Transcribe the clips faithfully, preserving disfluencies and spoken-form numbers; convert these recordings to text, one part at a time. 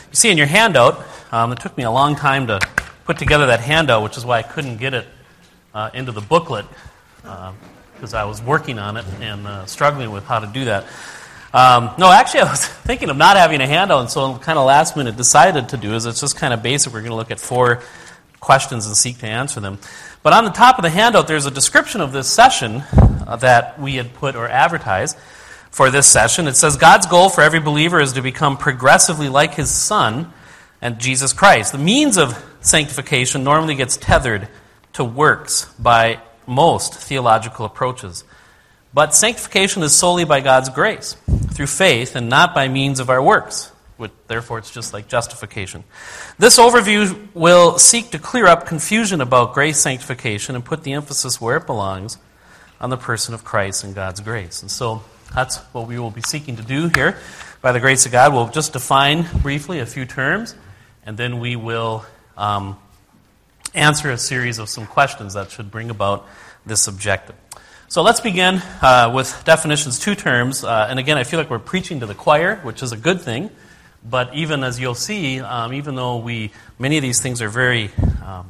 You see in your handout, um, it took me a long time to put together that handout, which is why I couldn't get it uh, into the booklet, because uh, I was working on it and uh, struggling with how to do that. Um, no, actually, I was thinking of not having a handout, and so kind of last minute decided to do is it's just kind of basic. We're going to look at four questions and seek to answer them. But on the top of the handout, there's a description of this session uh, that we had put or advertised for this session. It says, God's goal for every believer is to become progressively like His Son and Jesus Christ. The means of sanctification normally gets tethered to works by most theological approaches. But sanctification is solely by God's grace, through faith, and not by means of our works. Therefore, it's just like justification. This overview will seek to clear up confusion about grace sanctification and put the emphasis where it belongs, on the person of Christ and God's grace. And so that's what we will be seeking to do here. By the grace of God, we'll just define briefly a few terms, and then we will um, answer a series of some questions that should bring about this objective. So let's begin uh, with definitions, two terms. Uh, and again, I feel like we're preaching to the choir, which is a good thing. But even as you'll see, um, even though we many of these things are very um,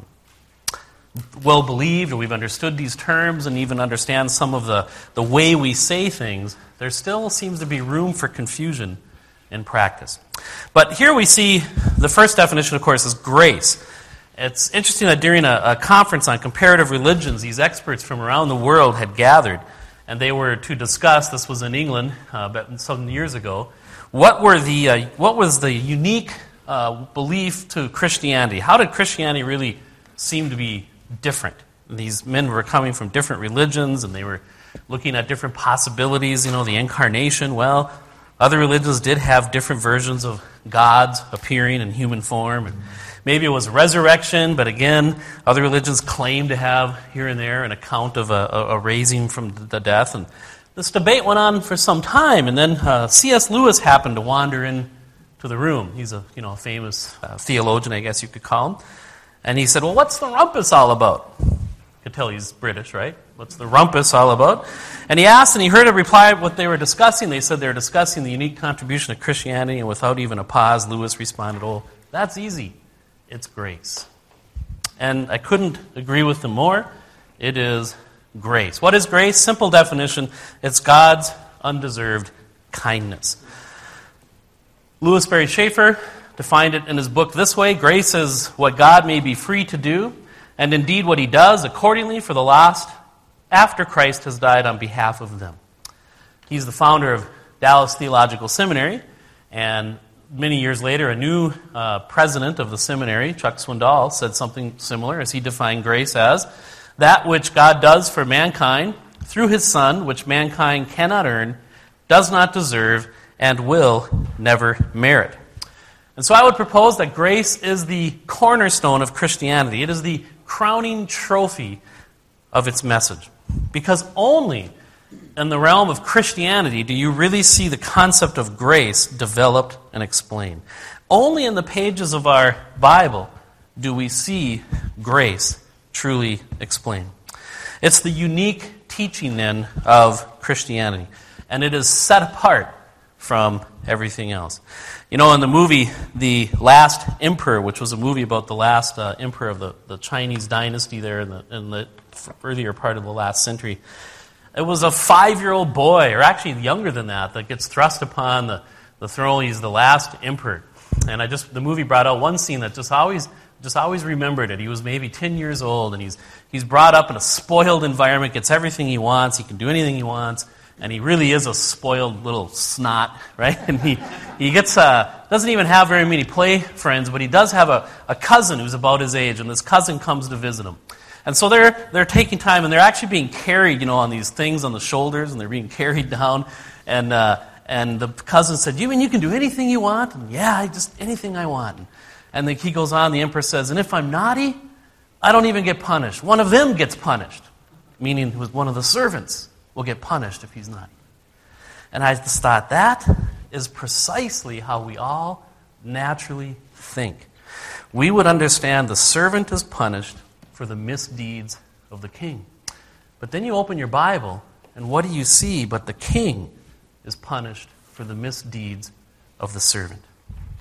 well believed, or we've understood these terms and even understand some of the, the way we say things, there still seems to be room for confusion in practice. But here we see the first definition, of course, is grace. It's interesting that during a, a conference on comparative religions, these experts from around the world had gathered, and they were to discuss, this was in England uh, about some years ago, what were the uh, what was the unique uh, belief to Christianity? How did Christianity really seem to be different? These men were coming from different religions, and they were looking at different possibilities, you know, the incarnation. Well, other religions did have different versions of gods appearing in human form, and maybe it was resurrection, but again, other religions claim to have here and there an account of a, a raising from the death. And this debate went on for some time, and then uh, C S Lewis happened to wander into the room. He's a you know a famous uh, theologian, I guess you could call him. And he said, well, what's the rumpus all about? You could tell he's British, right? What's the rumpus all about? And he asked, and he heard a reply of what they were discussing. They said they were discussing the unique contribution of Christianity, and without even a pause, Lewis responded, oh, that's easy. It's grace. And I couldn't agree with them more. It is grace. What is grace? Simple definition. It's God's undeserved kindness. Louis Berry Schaeffer defined it in his book this way: grace is what God may be free to do, and indeed what He does accordingly for the lost after Christ has died on behalf of them. He's the founder of Dallas Theological Seminary, and many years later, a new uh, president of the seminary, Chuck Swindoll, said something similar as he defined grace as that which God does for mankind through His Son, which mankind cannot earn, does not deserve, and will never merit. And so I would propose that grace is the cornerstone of Christianity. It is the crowning trophy of its message. Because only in the realm of Christianity do you really see the concept of grace developed and explained. Only in the pages of our Bible do we see grace truly explained. It's the unique teaching, then, of Christianity. And it is set apart from everything else. You know, in the movie The Last Emperor, which was a movie about the last uh, emperor of the, the Chinese dynasty there in the, in the earlier part of the last century, it was a five-year-old boy, or actually younger than that, that gets thrust upon the, the throne. He's the last emperor. And I just the movie brought out one scene that just always just always remembered it. He was maybe ten years old, and he's he's brought up in a spoiled environment, gets everything he wants, he can do anything he wants, and he really is a spoiled little snot, right? And he he gets uh, doesn't even have very many play friends, but he does have a, a cousin who's about his age, and this cousin comes to visit him. And so they're they're taking time, and they're actually being carried, you know, on these things on the shoulders, and they're being carried down. And uh, and the cousin said, "You mean you can do anything you want?" And, yeah, just anything I want. And then he goes on. The emperor says, "And if I'm naughty, I don't even get punished. One of them gets punished," meaning it was one of the servants will get punished if he's naughty. And I just thought that is precisely how we all naturally think. We would understand the servant is punished for the misdeeds of the king. But then you open your Bible, and what do you see but the king is punished for the misdeeds of the servant?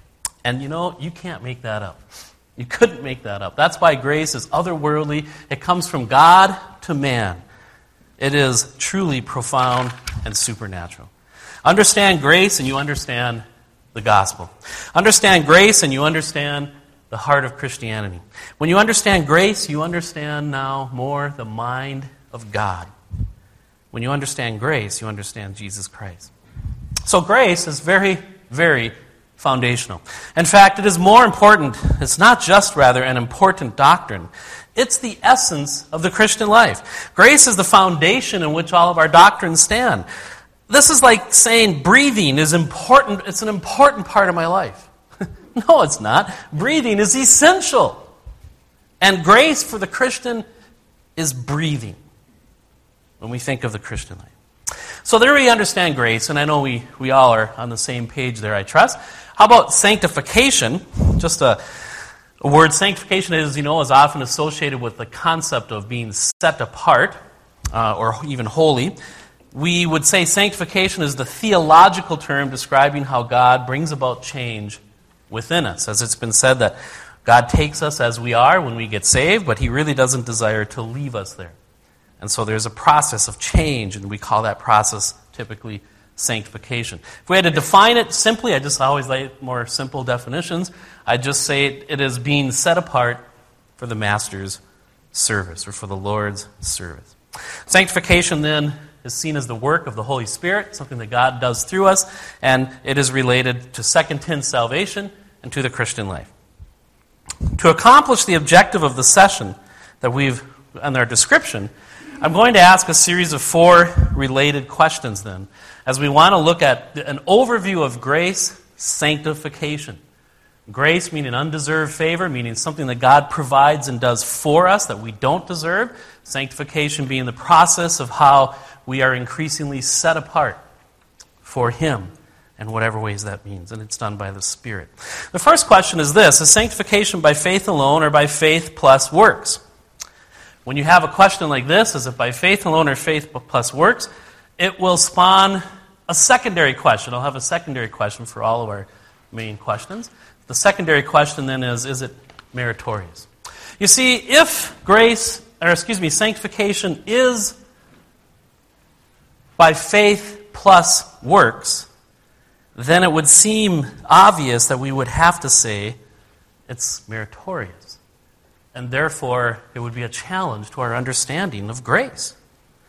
And you know, you can't make that up. You couldn't make that up. That's why grace is otherworldly. It comes from God to man. It is truly profound and supernatural. Understand grace and you understand the gospel. Understand grace and you understand the heart of Christianity. When you understand grace, you understand now more the mind of God. When you understand grace, you understand Jesus Christ. So grace is very, very foundational. In fact, it is more important. It's not just, rather, an important doctrine. It's the essence of the Christian life. Grace is the foundation in which all of our doctrines stand. This is like saying breathing is important. It's an important part of my life. No, it's not. Breathing is essential. And grace for the Christian is breathing when we think of the Christian life. So there we understand grace, and I know we, we all are on the same page there, I trust. How about sanctification? Just a, a word. Sanctification, is, you know, is often associated with the concept of being set apart uh, or even holy. We would say sanctification is the theological term describing how God brings about change within us. As it's been said that God takes us as we are when we get saved, but He really doesn't desire to leave us there. And so there's a process of change, and we call that process typically sanctification. If we had to define it simply, I just always like more simple definitions. I'd just say it is being set apart for the Master's service or for the Lord's service. Sanctification then is seen as the work of the Holy Spirit, something that God does through us, and it is related to second-tier salvation and to the Christian life. To accomplish the objective of the session that we've, in our description, I'm going to ask a series of four related questions then, as we want to look at an overview of grace, sanctification. Grace meaning undeserved favor, meaning something that God provides and does for us that we don't deserve. Sanctification being the process of how we are increasingly set apart for Him in whatever ways that means, and it's done by the Spirit. The first question is this: is sanctification by faith alone or by faith plus works? When you have a question like this, is it by faith alone or faith plus works, it will spawn a secondary question. I'll have a secondary question for all of our main questions. The secondary question then is, is it meritorious? You see, if grace, or excuse me, sanctification is by faith plus works, then it would seem obvious that we would have to say it's meritorious. And therefore, it would be a challenge to our understanding of grace.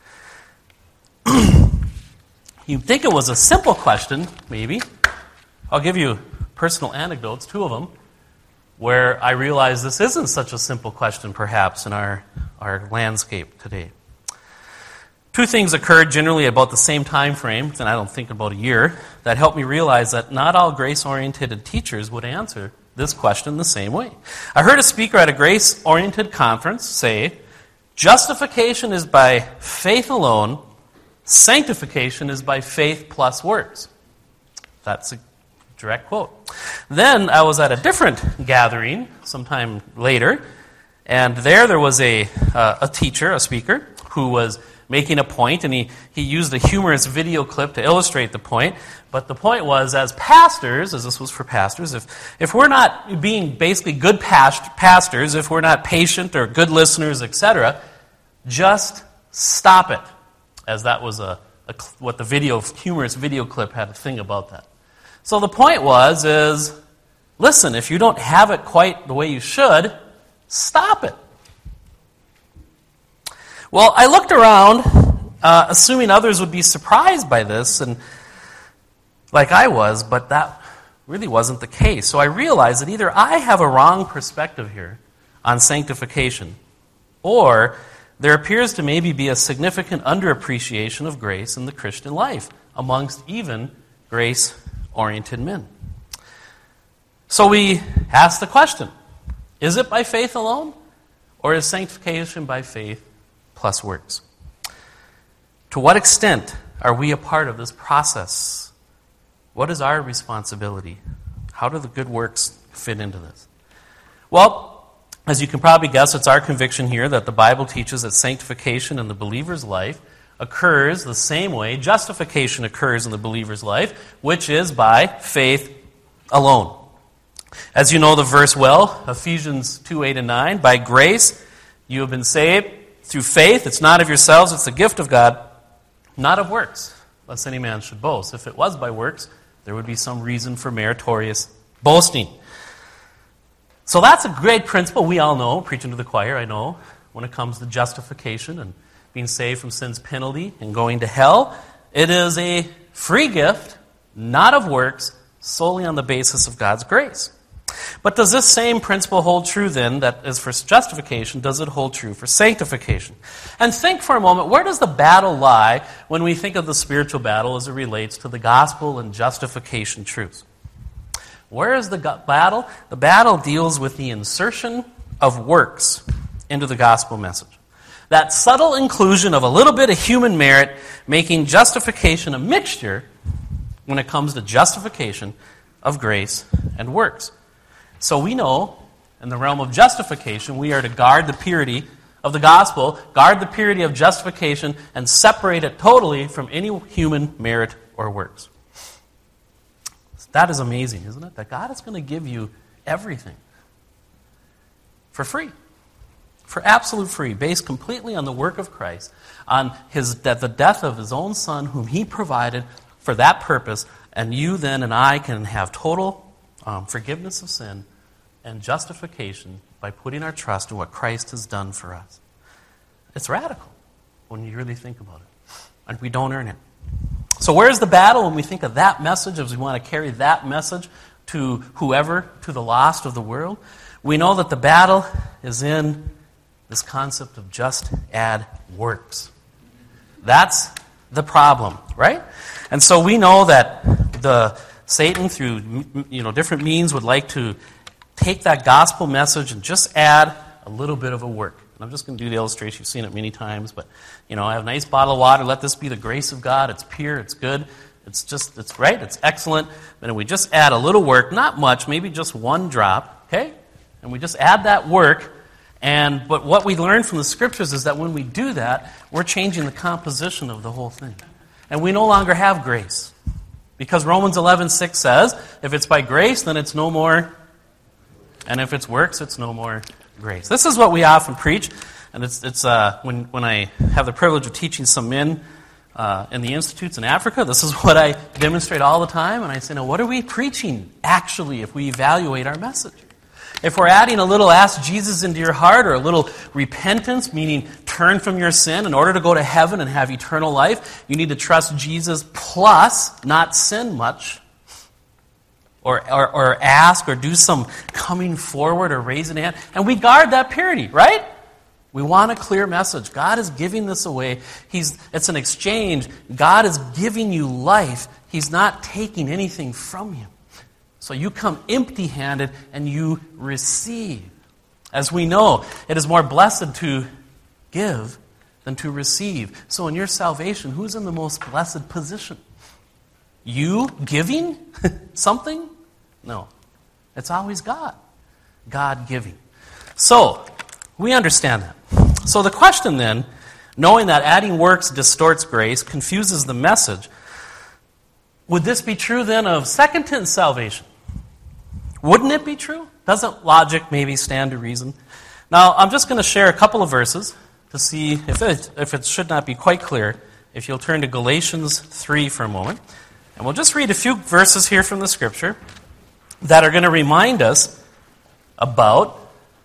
You'd think it was a simple question, maybe. I'll give you personal anecdotes, two of them, where I realize this isn't such a simple question, perhaps, in our, our landscape today. Two things occurred generally about the same time frame, and I don't think about a year, that helped me realize that not all grace-oriented teachers would answer this question the same way. I heard a speaker at a grace-oriented conference say, justification is by faith alone, sanctification is by faith plus works. That's a direct quote. Then I was at a different gathering sometime later, and there there was a, uh, a teacher, a speaker, who was making a point, and he, he used a humorous video clip to illustrate the point. But the point was, as pastors, as this was for pastors, if, if we're not being basically good past, pastors, if we're not patient or good listeners, et cetera, just stop it. As that was a, a what the video humorous video clip had a thing about that. So the point was, is, listen, if you don't have it quite the way you should, stop it. Well, I looked around, uh, assuming others would be surprised by this, and like I was, but that really wasn't the case. So I realized that either I have a wrong perspective here on sanctification, or there appears to maybe be a significant underappreciation of grace in the Christian life amongst even grace-oriented men. So we ask the question, is it by faith alone, or is sanctification by faith plus works? To what extent are we a part of this process? What is our responsibility? How do the good works fit into this? Well, as you can probably guess, it's our conviction here that the Bible teaches that sanctification in the believer's life occurs the same way justification occurs in the believer's life, which is by faith alone. As you know the verse well, Ephesians two, eight, and nine, by grace you have been saved through faith. It's not of yourselves, it's the gift of God, not of works, lest any man should boast. If it was by works, there would be some reason for meritorious boasting. So that's a great principle we all know, preaching to the choir, I know, when it comes to justification and being saved from sin's penalty and going to hell. It is a free gift, not of works, solely on the basis of God's grace. But does this same principle hold true then, that is for justification, does it hold true for sanctification? And think for a moment, where does the battle lie when we think of the spiritual battle as it relates to the gospel and justification truths? Where is the go- battle? The battle deals with the insertion of works into the gospel message. That subtle inclusion of a little bit of human merit, making justification a mixture when it comes to justification of grace and works. So we know, in the realm of justification, we are to guard the purity of the gospel, guard the purity of justification, and separate it totally from any human merit or works. That is amazing, isn't it? That God is going to give you everything for free. For absolute free, based completely on the work of Christ, on his death, the death of his own Son, whom he provided for that purpose, and you then and I can have total um, forgiveness of sin and justification by putting our trust in what Christ has done for us. It's radical when you really think about it, and we don't earn it. So where's the battle when we think of that message, as we want to carry that message to whoever, to the lost of the world? We know that the battle is in this concept of just add works. That's the problem, right? And so we know that the Satan, through you know different means, would like to take that gospel message and just add a little bit of a work. And I'm just going to do the illustration. You've seen it many times, but you know, I have a nice bottle of water. Let this be the grace of God. It's pure. It's good. It's just, it's right. It's excellent. And we just add a little work, not much, maybe just one drop. Okay, and we just add that work. And but what we learn from the scriptures is that when we do that, we're changing the composition of the whole thing. And we no longer have grace. Because Romans eleven six says, if it's by grace, then it's no more, and if it's works, it's no more grace. This is what we often preach, and it's it's uh, when, when I have the privilege of teaching some men uh, in the institutes in Africa, this is what I demonstrate all the time, and I say, now what are we preaching actually if we evaluate our message? If we're adding a little ask Jesus into your heart, or a little repentance, meaning turn from your sin in order to go to heaven and have eternal life, you need to trust Jesus plus not sin much, or, or, or ask or do some coming forward or raising a hand. And we guard that purity, right? We want a clear message. God is giving this away. He's, it's an exchange. God is giving you life. He's not taking anything from you. So you come empty-handed and you receive. As we know, it is more blessed to give than to receive. So in your salvation, who's in the most blessed position? You giving something? No. It's always God. God giving. So, we understand that. So the question then, knowing that adding works distorts grace, confuses the message, would this be true then of second-tense salvation? Wouldn't it be true? Doesn't logic maybe stand to reason? Now, I'm just going to share a couple of verses to see if it, if it should not be quite clear. If you'll turn to Galatians three for a moment. And we'll just read a few verses here from the Scripture that are going to remind us about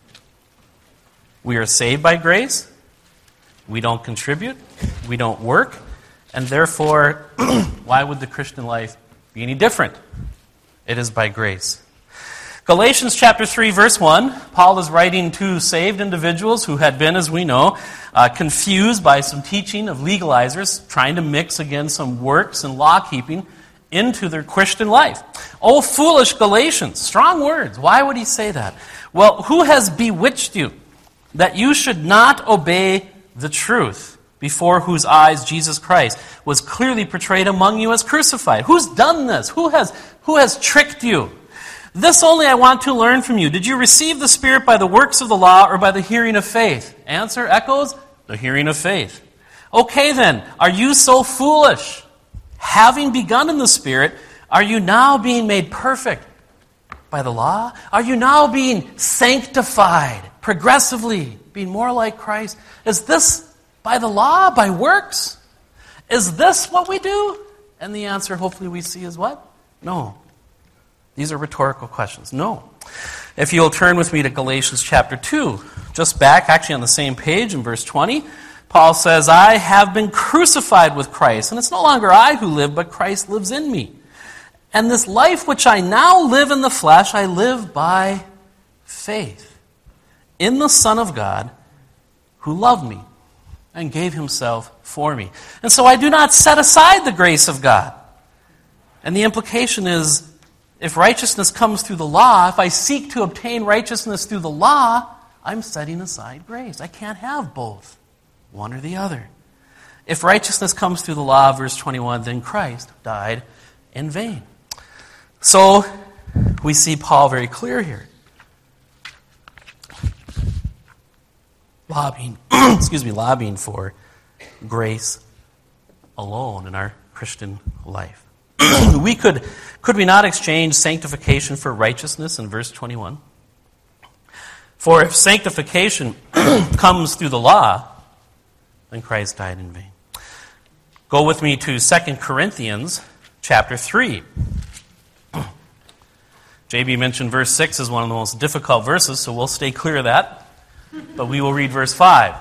we are saved by grace, we don't contribute, we don't work, and therefore, why would the Christian life be any different? It is by grace. Galatians chapter three, verse one, Paul is writing to saved individuals who had been, as we know, uh, confused by some teaching of legalizers, trying to mix again some works and law-keeping into their Christian life. Oh, foolish Galatians, strong words. Why would he say that? Well, who has bewitched you that you should not obey the truth, before whose eyes Jesus Christ was clearly portrayed among you as crucified? Who's done this? Who has, who has tricked you? This only I want to learn from you. Did you receive the Spirit by the works of the law or by the hearing of faith? Answer echoes, the hearing of faith. Okay then, are you so foolish? Having begun in the Spirit, are you now being made perfect by the law? Are you now being sanctified progressively, being more like Christ? Is this by the law, by works? Is this what we do? And the answer, hopefully, we see is what? No. These are rhetorical questions. No. If you'll turn with me to Galatians chapter two, just back, actually on the same page in verse twenty, Paul says, I have been crucified with Christ, and it's no longer I who live, but Christ lives in me. And this life which I now live in the flesh, I live by faith in the Son of God who loved me and gave himself for me. And so I do not set aside the grace of God. And the implication is, if righteousness comes through the law, if I seek to obtain righteousness through the law, I'm setting aside grace. I can't have both, one or the other. If righteousness comes through the law, verse twenty-one, then Christ died in vain. So we see Paul very clear here. Lobbying, excuse me, lobbying for grace alone in our Christian life. we could, could we not exchange sanctification for righteousness in verse twenty-one? For if sanctification comes through the law, then Christ died in vain. Go with me to Second Corinthians chapter three. J B mentioned verse six is one of the most difficult verses, so we'll stay clear of that. But we will read verse five.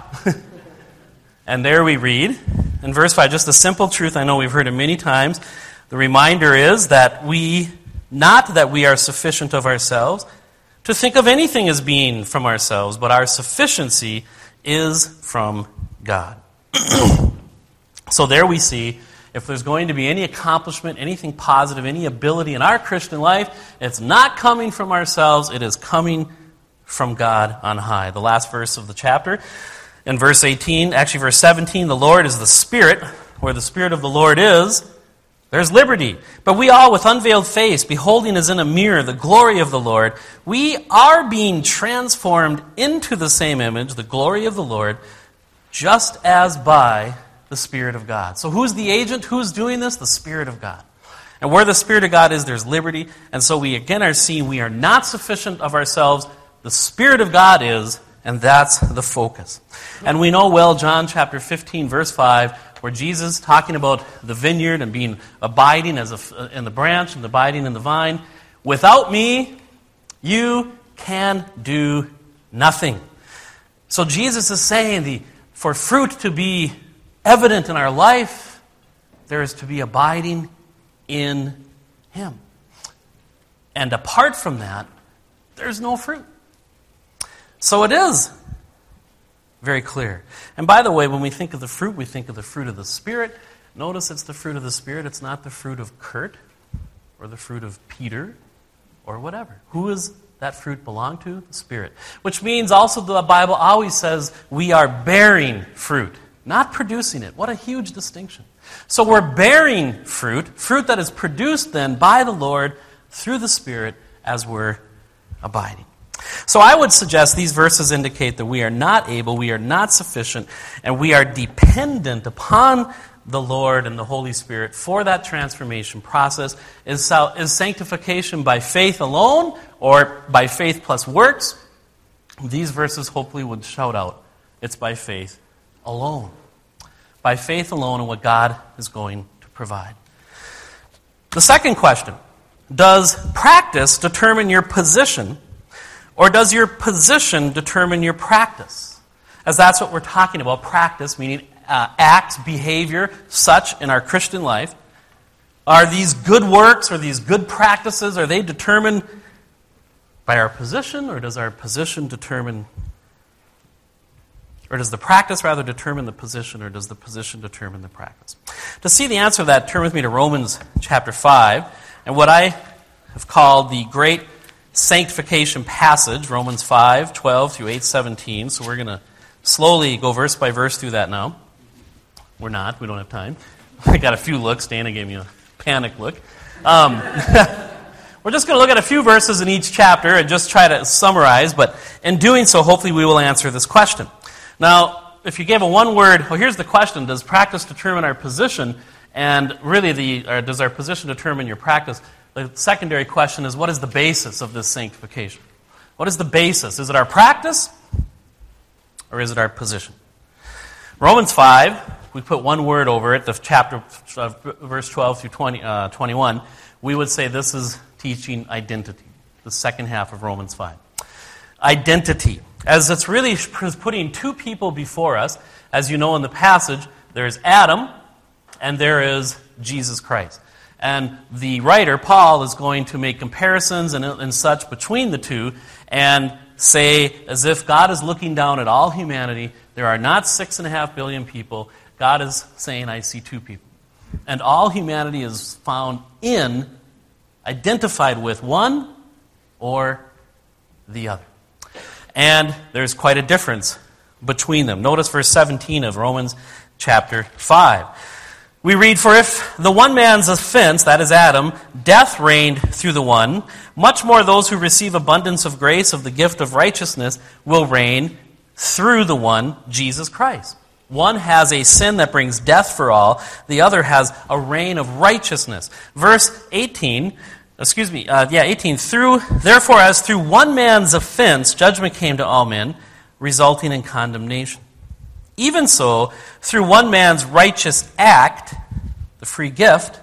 And there we read, in verse five, just a simple truth I know we've heard it many times. The reminder is that we, not that we are sufficient of ourselves, to think of anything as being from ourselves, but our sufficiency is from God. So there we see, if there's going to be any accomplishment, anything positive, any ability in our Christian life, it's not coming from ourselves, it is coming from God on high. The last verse of the chapter, in verse eighteen, actually verse seventeen, the Lord is the Spirit. Where the Spirit of the Lord is, there's liberty. But we all, with unveiled face, beholding as in a mirror the glory of the Lord, we are being transformed into the same image, the glory of the Lord, just as by the Spirit of God. So who's the agent? Who's doing this? The Spirit of God. And where the Spirit of God is, there's liberty. And so we again are seeing we are not sufficient of ourselves. The Spirit of God is, and that's the focus. And we know well John chapter fifteen, verse five, where Jesus, talking about the vineyard and being abiding as a, in the branch and abiding in the vine, without me, you can do nothing. So Jesus is saying the for fruit to be evident in our life, there is to be abiding in Him. And apart from that, there's no fruit. So it is very clear. And by the way, when we think of the fruit, we think of the fruit of the Spirit. Notice it's the fruit of the Spirit. It's not the fruit of Kurt or the fruit of Peter or whatever. Who does that fruit belong to? The Spirit. Which means also the Bible always says we are bearing fruit, not producing it. What a huge distinction. So we're bearing fruit, fruit that is produced then by the Lord through the Spirit as we're abiding. So I would suggest these verses indicate that we are not able, we are not sufficient, and we are dependent upon the Lord and the Holy Spirit for that transformation process. Is, is sanctification by faith alone or by faith plus works? These verses hopefully would shout out, it's by faith alone. By faith alone and what God is going to provide. The second question, does practice determine your position, or does your position determine your practice? As that's what we're talking about, practice, meaning uh, acts, behavior, such in our Christian life. Are these good works or these good practices, are they determined by our position, or does our position determine, or does the practice rather determine the position, or does the position determine the practice? To see the answer to that, turn with me to Romans chapter five, and what I have called the great sanctification passage, Romans five, twelve through eight, seventeen. So we're going to slowly go verse by verse through that now. We're not. We don't have time. I got a few looks. Dana gave me a panic look. Um, we're just going to look at a few verses in each chapter and just try to summarize. But in doing so, hopefully we will answer this question. Now, if you gave a one-word, well, here's the question. Does practice determine our position? And really, the or does our position determine your practice? the secondary question is, what is the basis of this sanctification? What is the basis? Is it our practice or is it our position? Romans five, we put one word over it, the chapter, uh, verse twelve through twenty, uh, twenty-one. We would say this is teaching identity, the second half of Romans five. Identity, as it's really putting two people before us. As you know in the passage, there's Adam and there is Jesus Christ. And the writer, Paul, is going to make comparisons and, and such between the two and say, as if God is looking down at all humanity, there are not six and a half billion people. God is saying, I see two people. And all humanity is found in, identified with one or the other. And there's quite a difference between them. Notice verse seventeen of Romans chapter five. We read, for if the one man's offense, that is Adam, death reigned through the one, much more those who receive abundance of grace of the gift of righteousness will reign through the one, Jesus Christ. One has a sin that brings death for all. The other has a reign of righteousness. Verse eighteen, excuse me, uh, yeah, eighteen. Through, therefore, as through one man's offense, judgment came to all men, resulting in condemnation. Even so, through one man's righteous act, the free gift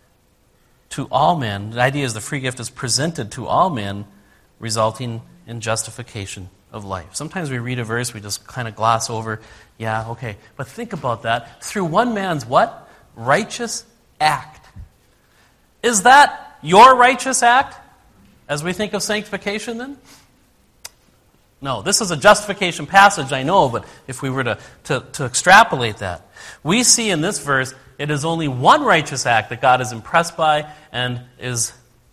to all men, the idea is the free gift is presented to all men, resulting in justification of life. Sometimes we read a verse, we just kind of gloss over, yeah, okay. But think about that. Through one man's what? Righteous act. Is that your righteous act as we think of sanctification then? No, this is a justification passage, I know, but if we were to, to, to extrapolate that, we see in this verse it is only one righteous act that God is impressed by and is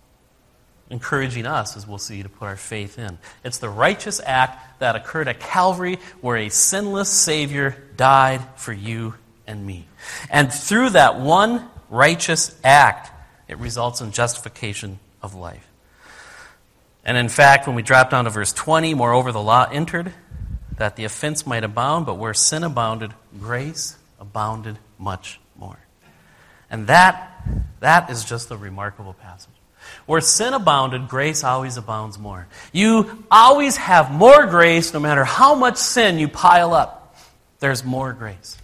encouraging us, as we'll see, to put our faith in. It's the righteous act that occurred at Calvary where a sinless Savior died for you and me. And through that one righteous act, it results in justification of life. And in fact, when we drop down to verse twenty, moreover, the law entered that the offense might abound, but where sin abounded, grace abounded much more. And that, that is just a remarkable passage. Where sin abounded, grace always abounds more. You always have more grace no matter how much sin you pile up. There's more grace.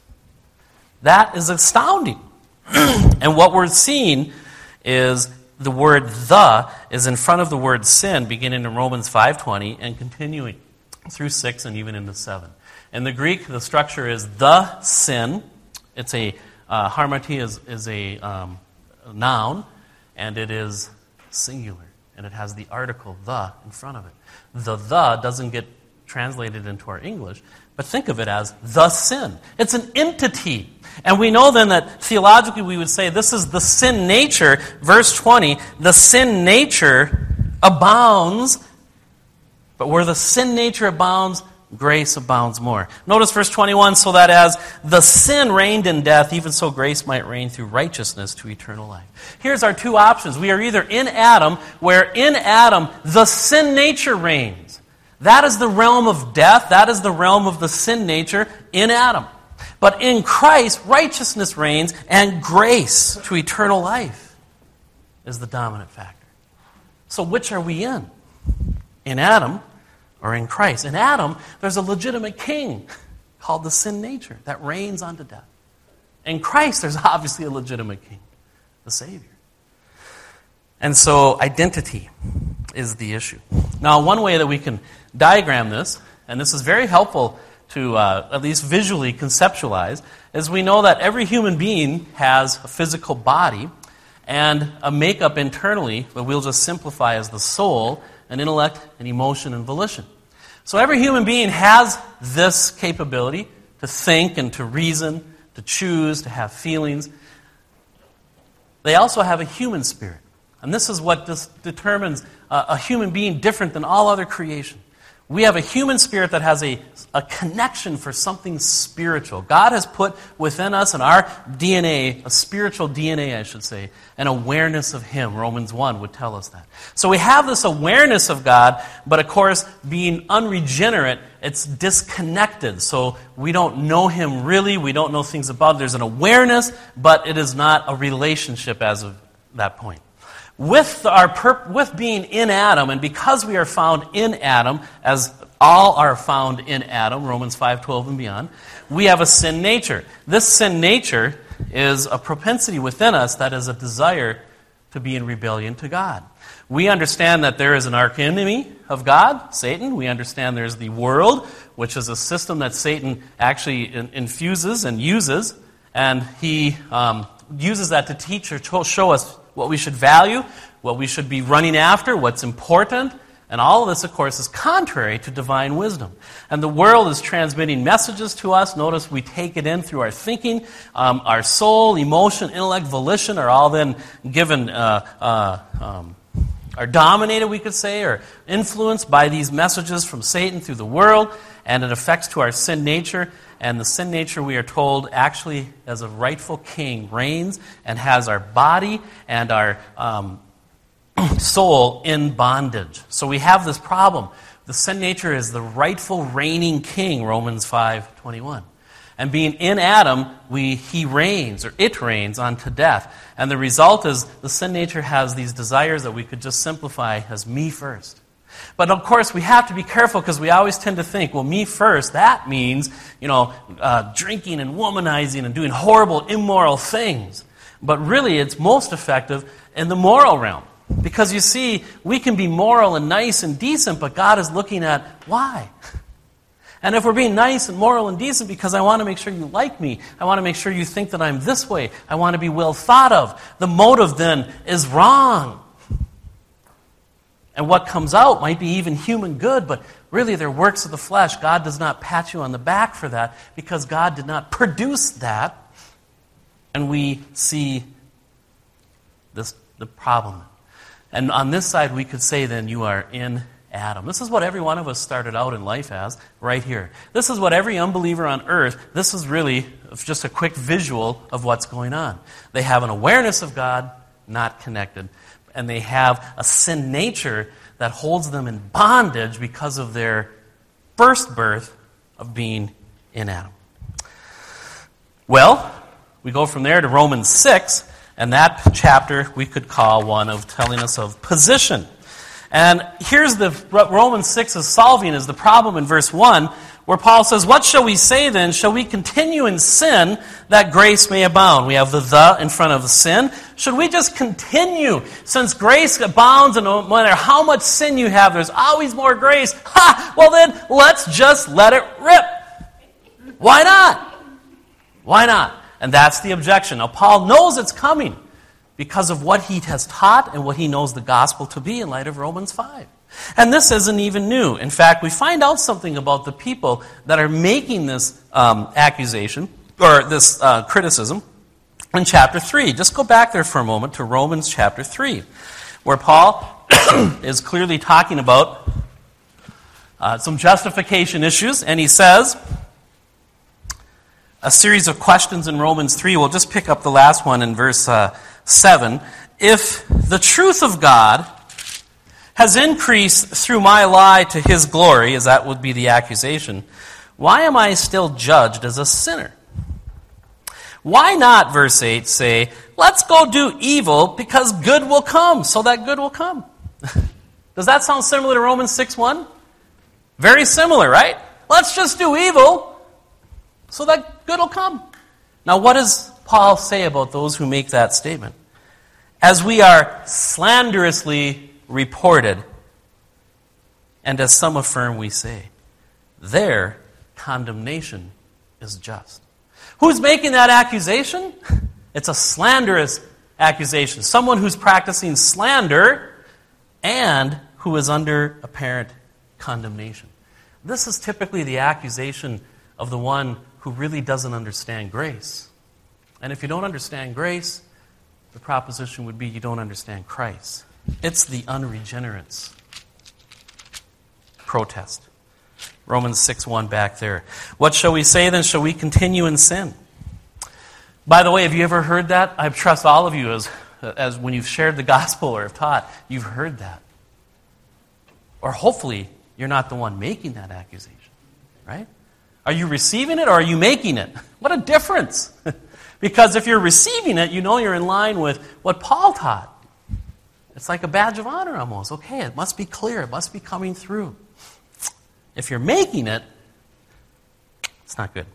That is astounding. And what we're seeing is the word the is in front of the word sin, beginning in Romans five twenty and continuing through six and even into seven. In the Greek, the structure is the sin. It's a, uh, harmati is, is a um, noun, and it is singular, and it has the article the in front of it. The the doesn't get translated into our English, but think of it as the sin. It's an entity. And we know then that theologically we would say this is the sin nature. Verse twenty, the sin nature abounds, but where the sin nature abounds, grace abounds more. Notice verse twenty-one, so that as the sin reigned in death, even so grace might reign through righteousness to eternal life. Here's our two options. We are either in Adam, where in Adam the sin nature reigns. That is the realm of death. That is the realm of the sin nature in Adam. But in Christ, righteousness reigns, and grace to eternal life is the dominant factor. So which are we in? In Adam or in Christ? In Adam, there's a legitimate king called the sin nature that reigns unto death. In Christ, there's obviously a legitimate king, the Savior. And so identity is the issue. Now, one way that we can diagram this, and this is very helpful to uh, at least visually conceptualize, is we know that every human being has a physical body and a makeup internally that we'll just simplify as the soul, an intellect, an emotion, and volition. So every human being has this capability to think and to reason, to choose, to have feelings. They also have a human spirit. And this is what this determines a, a human being different than all other creation. We have a human spirit that has a, a connection for something spiritual. God has put within us in our D N A, a spiritual D N A, I should say, an awareness of Him. Romans one would tell us that. So we have this awareness of God, but of course, being unregenerate, it's disconnected. So we don't know Him really, we don't know things about it. There's an awareness, but it is not a relationship as of that point. with, our pur- with being in Adam, and because we are found in Adam, as all are found in Adam, Romans five twelve and beyond, we have a sin nature. This sin nature is a propensity within us that is a desire to be in rebellion to God. We understand that there is an archenemy of God, Satan. We understand there's the world, which is a system that Satan actually in- infuses and uses, and he um, uses that to teach or to show us what we should value, what we should be running after, what's important. And all of this, of course, is contrary to divine wisdom. And the world is transmitting messages to us. Notice we take it in through our thinking. Um, our soul, emotion, intellect, volition are all then given, uh, uh, um, are dominated, we could say, or influenced by these messages from Satan through the world. And it affects to our sin nature. And the sin nature, we are told, actually, as a rightful king, reigns and has our body and our um, soul in bondage. So we have this problem. The sin nature is the rightful reigning king, Romans five twenty-one. And being in Adam, we he reigns, or it reigns, unto death. And the result is the sin nature has these desires that we could just simplify as me first. But of course, we have to be careful because we always tend to think, well, me first, that means, you know, uh, drinking and womanizing and doing horrible, immoral things. But really, it's most effective in the moral realm. Because you see, we can be moral and nice and decent, but God is looking at why. And if we're being nice and moral and decent because I want to make sure you like me, I want to make sure you think that I'm this way, I want to be well thought of, the motive then is wrong. And what comes out might be even human good, but really they're works of the flesh. God does not pat you on the back for that because God did not produce that. And we see this the problem. And on this side, we could say then you are in Adam. This is what every one of us started out in life as, right here. This is what every unbeliever on earth, this is really just a quick visual of what's going on. They have an awareness of God, not connected. And they have a sin nature that holds them in bondage because of their first birth of being in Adam. Well, we go from there to Romans six. And that chapter we could call one of telling us of position. And here's the what Romans six is solving is the problem in verse one, where Paul says, what shall we say then? Shall we continue in sin that grace may abound? We have the the in front of the sin. Should we just continue? Since grace abounds, and no matter how much sin you have, there's always more grace. Ha! Well then, let's just let it rip. Why not? Why not? And that's the objection. Now, Paul knows it's coming because of what he has taught and what he knows the gospel to be in light of Romans five. And this isn't even new. In fact, we find out something about the people that are making this um, accusation, or this uh, criticism, in chapter three. Just go back there for a moment to Romans chapter three, where Paul is clearly talking about uh, some justification issues, and he says a series of questions in Romans three. We'll just pick up the last one in verse uh, seven. If the truth of God has increased through my lie to his glory, as that would be the accusation, why am I still judged as a sinner? Why not, verse eight, say, let's go do evil because good will come, so that good will come? Does that sound similar to Romans six one? Very similar, right? Let's just do evil so that good will come. Now, what does Paul say about those who make that statement? As we are slanderously reported, and as some affirm we say, their condemnation is just. Who's making that accusation? It's a slanderous accusation. Someone who's practicing slander and who is under apparent condemnation. This is typically the accusation of the one who really doesn't understand grace. And if you don't understand grace, the proposition would be you don't understand Christ. It's the unregenerates protest. Romans six one back there. What shall we say then? Shall we continue in sin? By the way, have you ever heard that? I trust all of you, as, as when you've shared the gospel or have taught, you've heard that. Or hopefully, you're not the one making that accusation, right? Are you receiving it or are you making it? What a difference. Because if you're receiving it, you know you're in line with what Paul taught. It's like a badge of honor almost. Okay, it must be clear. It must be coming through. If you're making it, it's not good.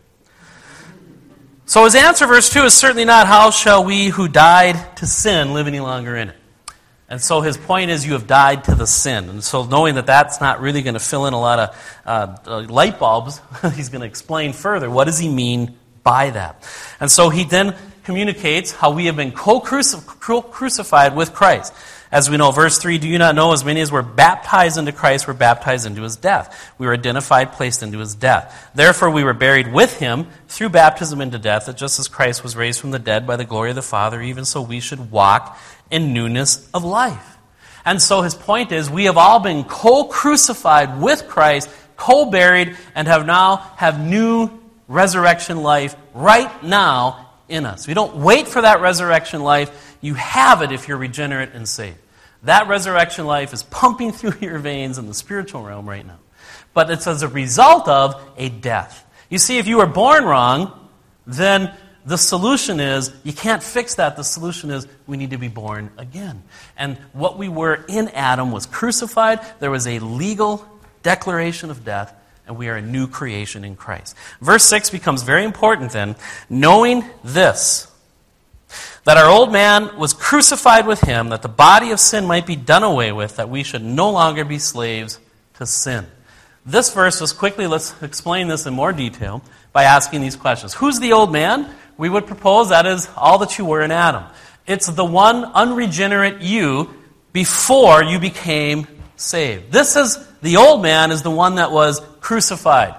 So his answer, verse two, is certainly not, how shall we who died to sin live any longer in it? And so his point is, you have died to the sin. And so knowing that that's not really going to fill in a lot of uh, light bulbs, he's going to explain further, what does he mean by that? And so he then communicates how we have been co-crucified with Christ. As we know, verse three, do you not know as many as were baptized into Christ were baptized into his death? We were identified, placed into his death. Therefore we were buried with him through baptism into death, that just as Christ was raised from the dead by the glory of the Father, even so we should walk in newness of life. And so his point is, we have all been co-crucified with Christ, co-buried, and have now have new resurrection life right now in us. We don't wait for that resurrection life. You have it if you're regenerate and saved. That resurrection life is pumping through your veins in the spiritual realm right now. But it's as a result of a death. You see, if you were born wrong, then the solution is, you can't fix that. The solution is, we need to be born again. And what we were in Adam was crucified. There was a legal declaration of death, and we are a new creation in Christ. Verse six becomes very important then. Knowing this, that our old man was crucified with him, that the body of sin might be done away with, that we should no longer be slaves to sin. This verse, just quickly, let's explain this in more detail by asking these questions. Who's the old man? We would propose that is all that you were in Adam. It's the one unregenerate you before you became saved. This is, the old man is the one that was crucified.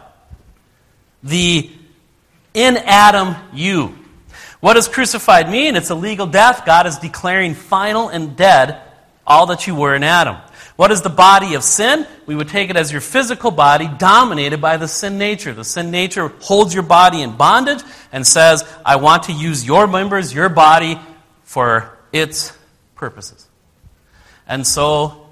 The in Adam you. What does crucified mean? It's a legal death. God is declaring final and dead all that you were in Adam. What is the body of sin? We would take it as your physical body dominated by the sin nature. The sin nature holds your body in bondage and says, I want to use your members, your body, for its purposes. And so,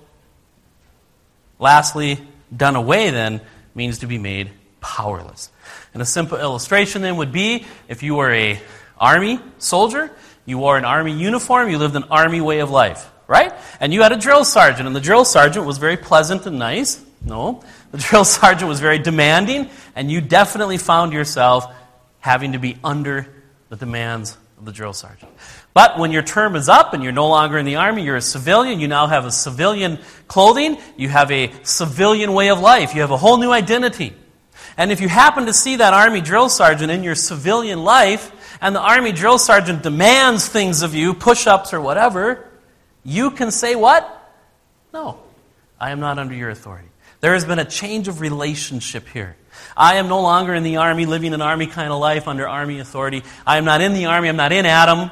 lastly, done away then means to be made powerless. And a simple illustration then would be, if you were a army soldier, you wore an army uniform, you lived an army way of life, right? And you had a drill sergeant, and the drill sergeant was very pleasant and nice. No, the drill sergeant was very demanding, and you definitely found yourself having to be under the demands of the drill sergeant. But when your term is up and you're no longer in the army, you're a civilian, you now have a civilian clothing, you have a civilian way of life, you have a whole new identity. And if you happen to see that army drill sergeant in your civilian life, and the army drill sergeant demands things of you, push-ups or whatever, you can say what? No, I am not under your authority. There has been a change of relationship here. I am no longer in the army, living an army kind of life under army authority. I am not in the army, I'm not in Adam.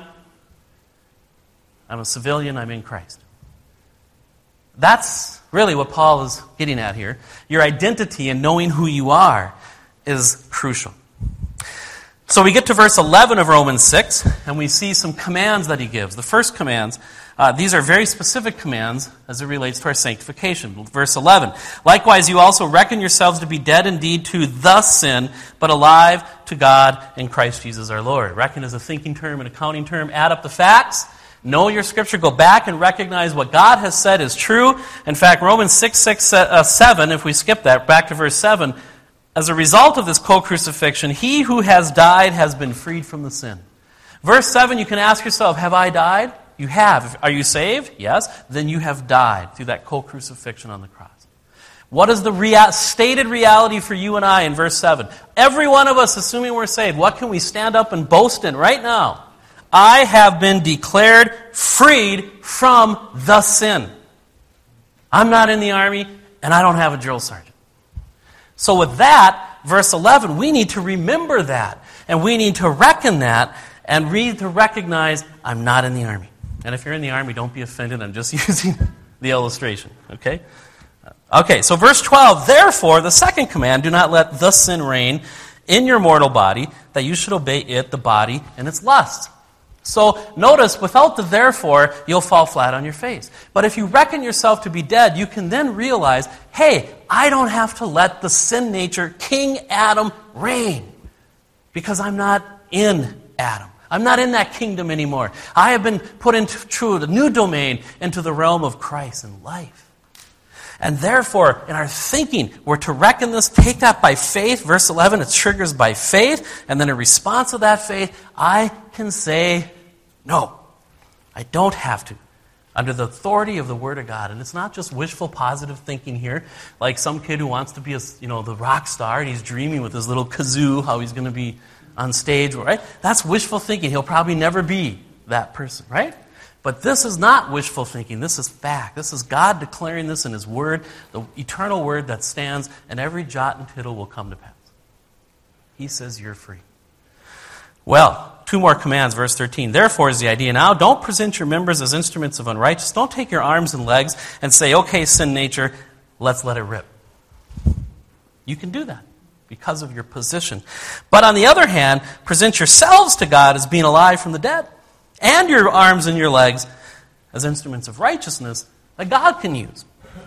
I'm a civilian, I'm in Christ. That's really what Paul is getting at here. Your identity and knowing who you are is crucial. So we get to verse eleven of Romans six, and we see some commands that he gives. The first commands, uh, these are very specific commands as it relates to our sanctification. Verse eleven, likewise you also reckon yourselves to be dead indeed to the sin, but alive to God in Christ Jesus our Lord. Reckon is a thinking term, an accounting term. Add up the facts. Know your scripture. Go back and recognize what God has said is true. In fact, Romans six, six, uh, seven, if we skip that, back to verse seven, as a result of this co-crucifixion, he who has died has been freed from the sin. Verse seven, you can ask yourself, have I died? You have. Are you saved? Yes. Then you have died through that co-crucifixion on the cross. What is the rea- stated reality for you and I in verse seven? Every one of us, assuming we're saved, what can we stand up and boast in right now? I have been declared freed from the sin. I'm not in the army, and I don't have a drill sergeant. So with that, verse eleven, we need to remember that, and we need to reckon that, and read to recognize, I'm not in the army. And if you're in the army, don't be offended, I'm just using the illustration, okay? Okay, so verse twelve, therefore, the second command, do not let the sin reign in your mortal body, that you should obey it, the body, and its lusts. So notice, without the therefore, you'll fall flat on your face. But if you reckon yourself to be dead, you can then realize, hey, I don't have to let the sin nature, King Adam, reign. Because I'm not in Adam. I'm not in that kingdom anymore. I have been put into a new domain, into the realm of Christ and life. And therefore, in our thinking, we're to reckon this, take that by faith. Verse eleven, it triggers by faith. And then in response to that faith, I can say, no, I don't have to. Under the authority of the Word of God. And it's not just wishful positive thinking here, like some kid who wants to be a, you know, the rock star, and he's dreaming with his little kazoo how he's going to be on stage, right? That's wishful thinking. He'll probably never be that person, right? But this is not wishful thinking. This is fact. This is God declaring this in His Word, the eternal Word that stands, and every jot and tittle will come to pass. He says you're free. Well, two more commands, verse thirteen. Therefore is the idea now, don't present your members as instruments of unrighteousness. Don't take your arms and legs and say, okay, sin nature, let's let it rip. You can do that because of your position. But on the other hand, present yourselves to God as being alive from the dead, and your arms and your legs as instruments of righteousness that God can use.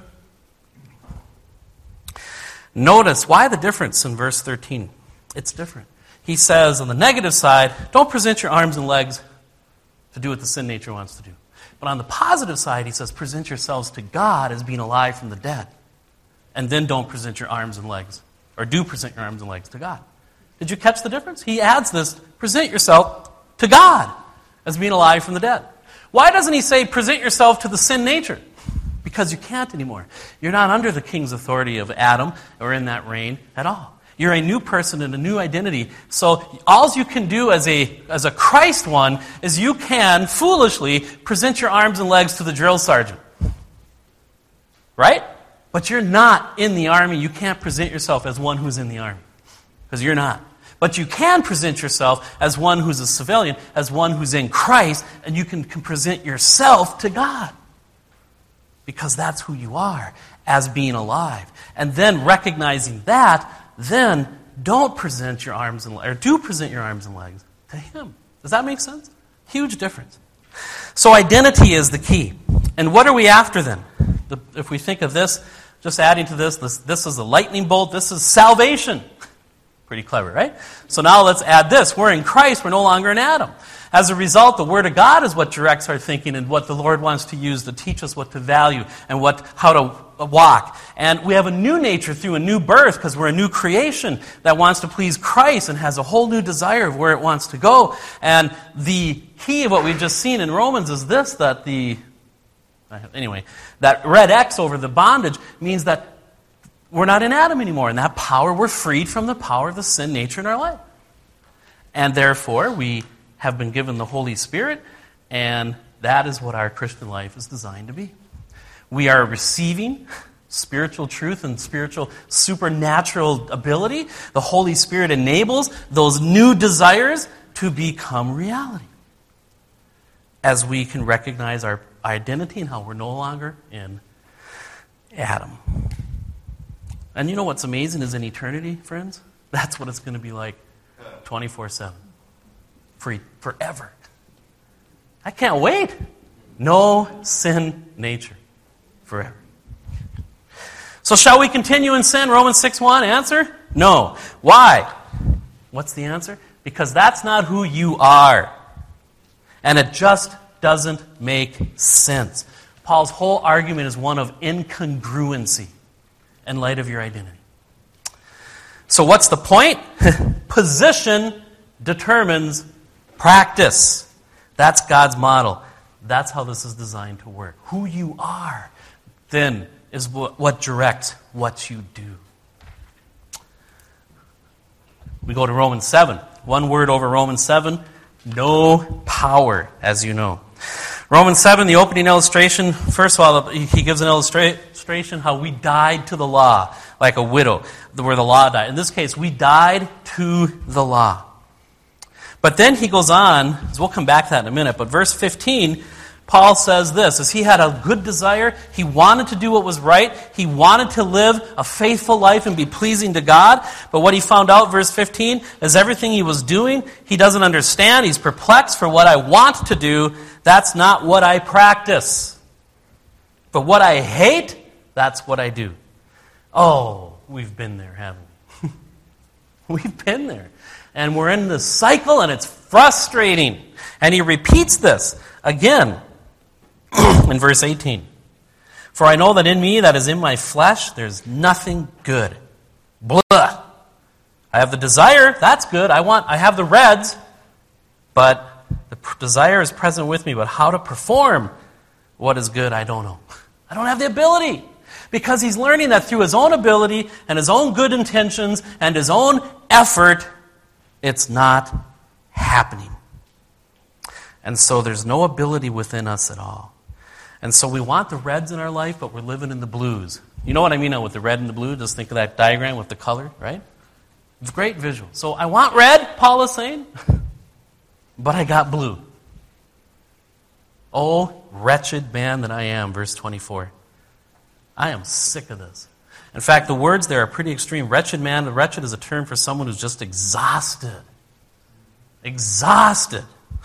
Notice why the difference in verse thirteen. It's different. He says on the negative side, don't present your arms and legs to do what the sin nature wants to do. But on the positive side, he says, present yourselves to God as being alive from the dead. And then don't present your arms and legs, or do present your arms and legs to God. Did you catch the difference? He adds this, present yourself to God as being alive from the dead. Why doesn't he say, present yourself to the sin nature? Because you can't anymore. You're not under the king's authority of Adam or in that reign at all. You're a new person and a new identity. So all you can do as a as a Christ one is you can foolishly present your arms and legs to the drill sergeant. Right? But you're not in the army. You can't present yourself as one who's in the army. Because you're not. But you can present yourself as one who's a civilian, as one who's in Christ, and you can, can present yourself to God. Because that's who you are, as being alive. And then recognizing that, then don't present your arms and legs, or do present your arms and legs to Him. Does that make sense? Huge difference. So identity is the key. And what are we after then? The, if we think of this, just adding to this, this, this is a lightning bolt, this is salvation. Pretty clever, right? So now let's add this. We're in Christ, we're no longer in Adam. As a result, the Word of God is what directs our thinking and what the Lord wants to use to teach us what to value and what how to walk. And we have a new nature through a new birth because we're a new creation that wants to please Christ and has a whole new desire of where it wants to go. And the key of what we've just seen in Romans is this, that the, anyway, that red X over the bondage means that we're not in Adam anymore. And that power, we're freed from the power of the sin nature in our life. And therefore, we have been given the Holy Spirit, and that is what our Christian life is designed to be. We are receiving spiritual truth and spiritual supernatural ability. The Holy Spirit enables those new desires to become reality. As we can recognize our identity and how we're no longer in Adam. And you know what's amazing is in eternity, friends? That's what it's going to be like twenty-four seven. Free forever. I can't wait. No sin nature. Forever. So shall we continue in sin? Romans six one, answer? No. Why? What's the answer? Because that's not who you are. And it just doesn't make sense. Paul's whole argument is one of incongruency in light of your identity. So what's the point? Position determines practice. That's God's model. That's how this is designed to work. Who you are, then, is what directs what you do. We go to Romans seven. One word over Romans seven. No power, as you know. Romans seven, the opening illustration. First of all, he gives an illustration how we died to the law, like a widow, where the law died. In this case, we died to the law. But then he goes on, we'll come back to that in a minute, but verse fifteen, Paul says this, as he had a good desire, he wanted to do what was right, he wanted to live a faithful life and be pleasing to God, but what he found out, verse fifteen, is everything he was doing, he doesn't understand, he's perplexed for what I want to do, that's not what I practice. But what I hate, that's what I do. Oh, we've been there, haven't we? We've been there. And we're in this cycle, and it's frustrating. And he repeats this again in verse eighteen. For I know that in me, that is in my flesh, there's nothing good. Blah. I have the desire, that's good. I want, I have the reds, but the desire is present with me. But how to perform what is good, I don't know. I don't have the ability. Because he's learning that through his own ability and his own good intentions and his own effort, it's not happening. And so there's no ability within us at all. And so we want the reds in our life, but we're living in the blues. You know what I mean now with the red and the blue? Just think of that diagram with the color, right? It's a great visual. So I want red, Paul is saying, but I got blue. Oh, wretched man that I am, verse twenty-four. I am sick of this. In fact, the words there are pretty extreme. Wretched man, the wretched is a term for someone who's just exhausted. Exhausted.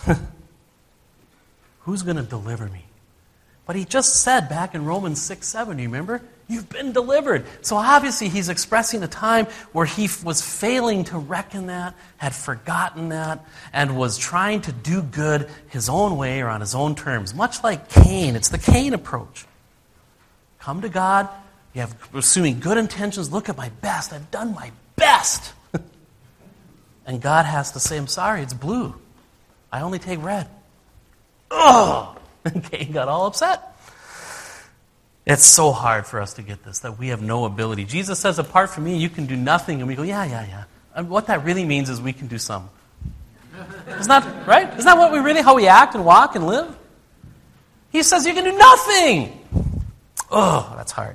Who's going to deliver me? But he just said back in Romans six seven, you remember? You've been delivered. So obviously he's expressing a time where he was failing to reckon that, had forgotten that, and was trying to do good his own way or on his own terms. Much like Cain. It's the Cain approach. Come to God, you have assuming good intentions, look at my best, I've done my best. And God has to say, I'm sorry, it's blue. I only take red. Ugh! And Cain got all upset. It's so hard for us to get this, that we have no ability. Jesus says, apart from me, you can do nothing. And we go, yeah, yeah, yeah. And what that really means is we can do some. Isn't that right? Isn't that what we really, how we act and walk and live? He says you can do nothing. Oh, that's hard.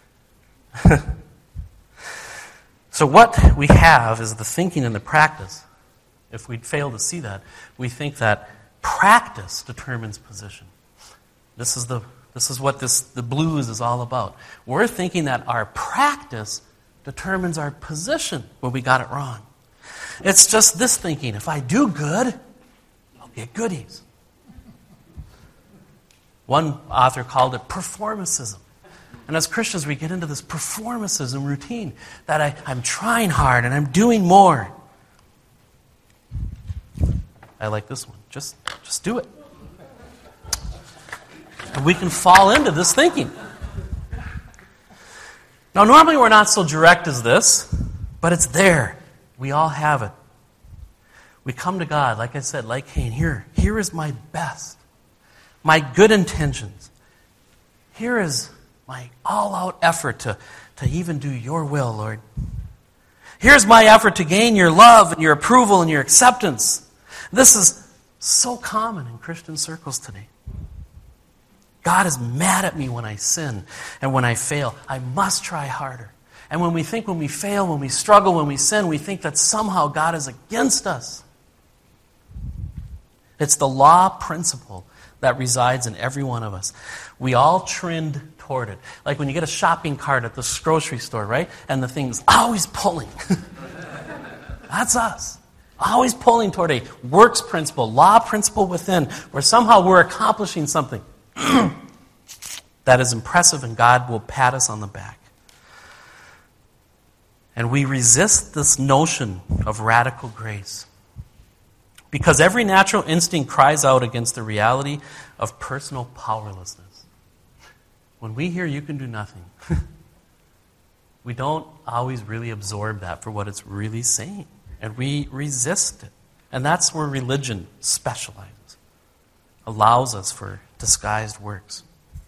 So what we have is the thinking and the practice. If we fail to see that, we think that practice determines position. This is the this is what this the blues is all about. We're thinking that our practice determines our position when we got it wrong. It's just this thinking, if I do good, I'll get goodies. One author called it performancism. And as Christians, we get into this performancism routine that I, I'm trying hard and I'm doing more. I like this one. Just, just do it. And we can fall into this thinking. Now, normally we're not so direct as this, but it's there. We all have it. We come to God, like I said, like Cain, here, here is my best, my good intentions. Here is my all-out effort to, to even do your will, Lord. Here's my effort to gain your love and your approval and your acceptance. This is so common in Christian circles today. God is mad at me when I sin and when I fail. I must try harder. And when we think when we fail, when we struggle, when we sin, we think that somehow God is against us. It's the law principle that resides in every one of us. We all trend toward it. Like when you get a shopping cart at the grocery store, right? And the thing's always pulling. That's us. Always pulling toward a works principle, law principle within, where somehow we're accomplishing something that is impressive and God will pat us on the back. And we resist this notion of radical grace. Because every natural instinct cries out against the reality of personal powerlessness. When we hear you can do nothing, we don't always really absorb that for what it's really saying. And we resist it. And that's where religion specializes. Allows us for disguised works.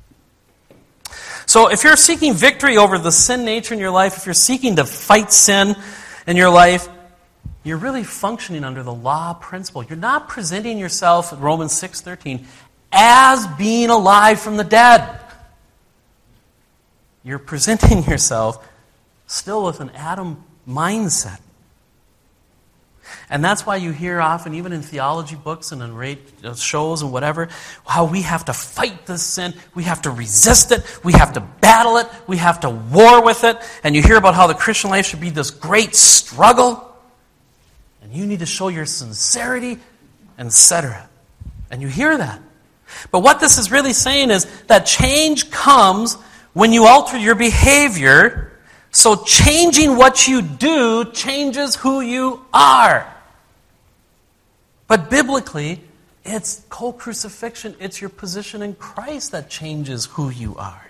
So if you're seeking victory over the sin nature in your life, if you're seeking to fight sin in your life, you're really functioning under the law principle. You're not presenting yourself, in Romans six thirteen, as being alive from the dead. You're presenting yourself still with an Adam mindset. And that's why you hear often, even in theology books and in shows and whatever, how we have to fight this sin, we have to resist it, we have to battle it, we have to war with it. And you hear about how the Christian life should be this great struggle. And you need to show your sincerity, et cetera. And you hear that. But what this is really saying is that change comes when you alter your behavior So changing what you do changes who you are. But biblically, it's co-crucifixion. It's your position in Christ that changes who you are.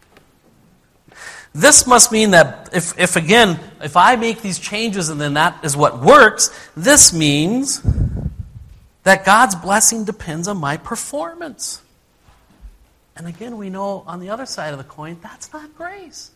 This must mean that if, if again, if I make these changes and then that is what works, this means that God's blessing depends on my performance. And again, we know on the other side of the coin, that's not grace.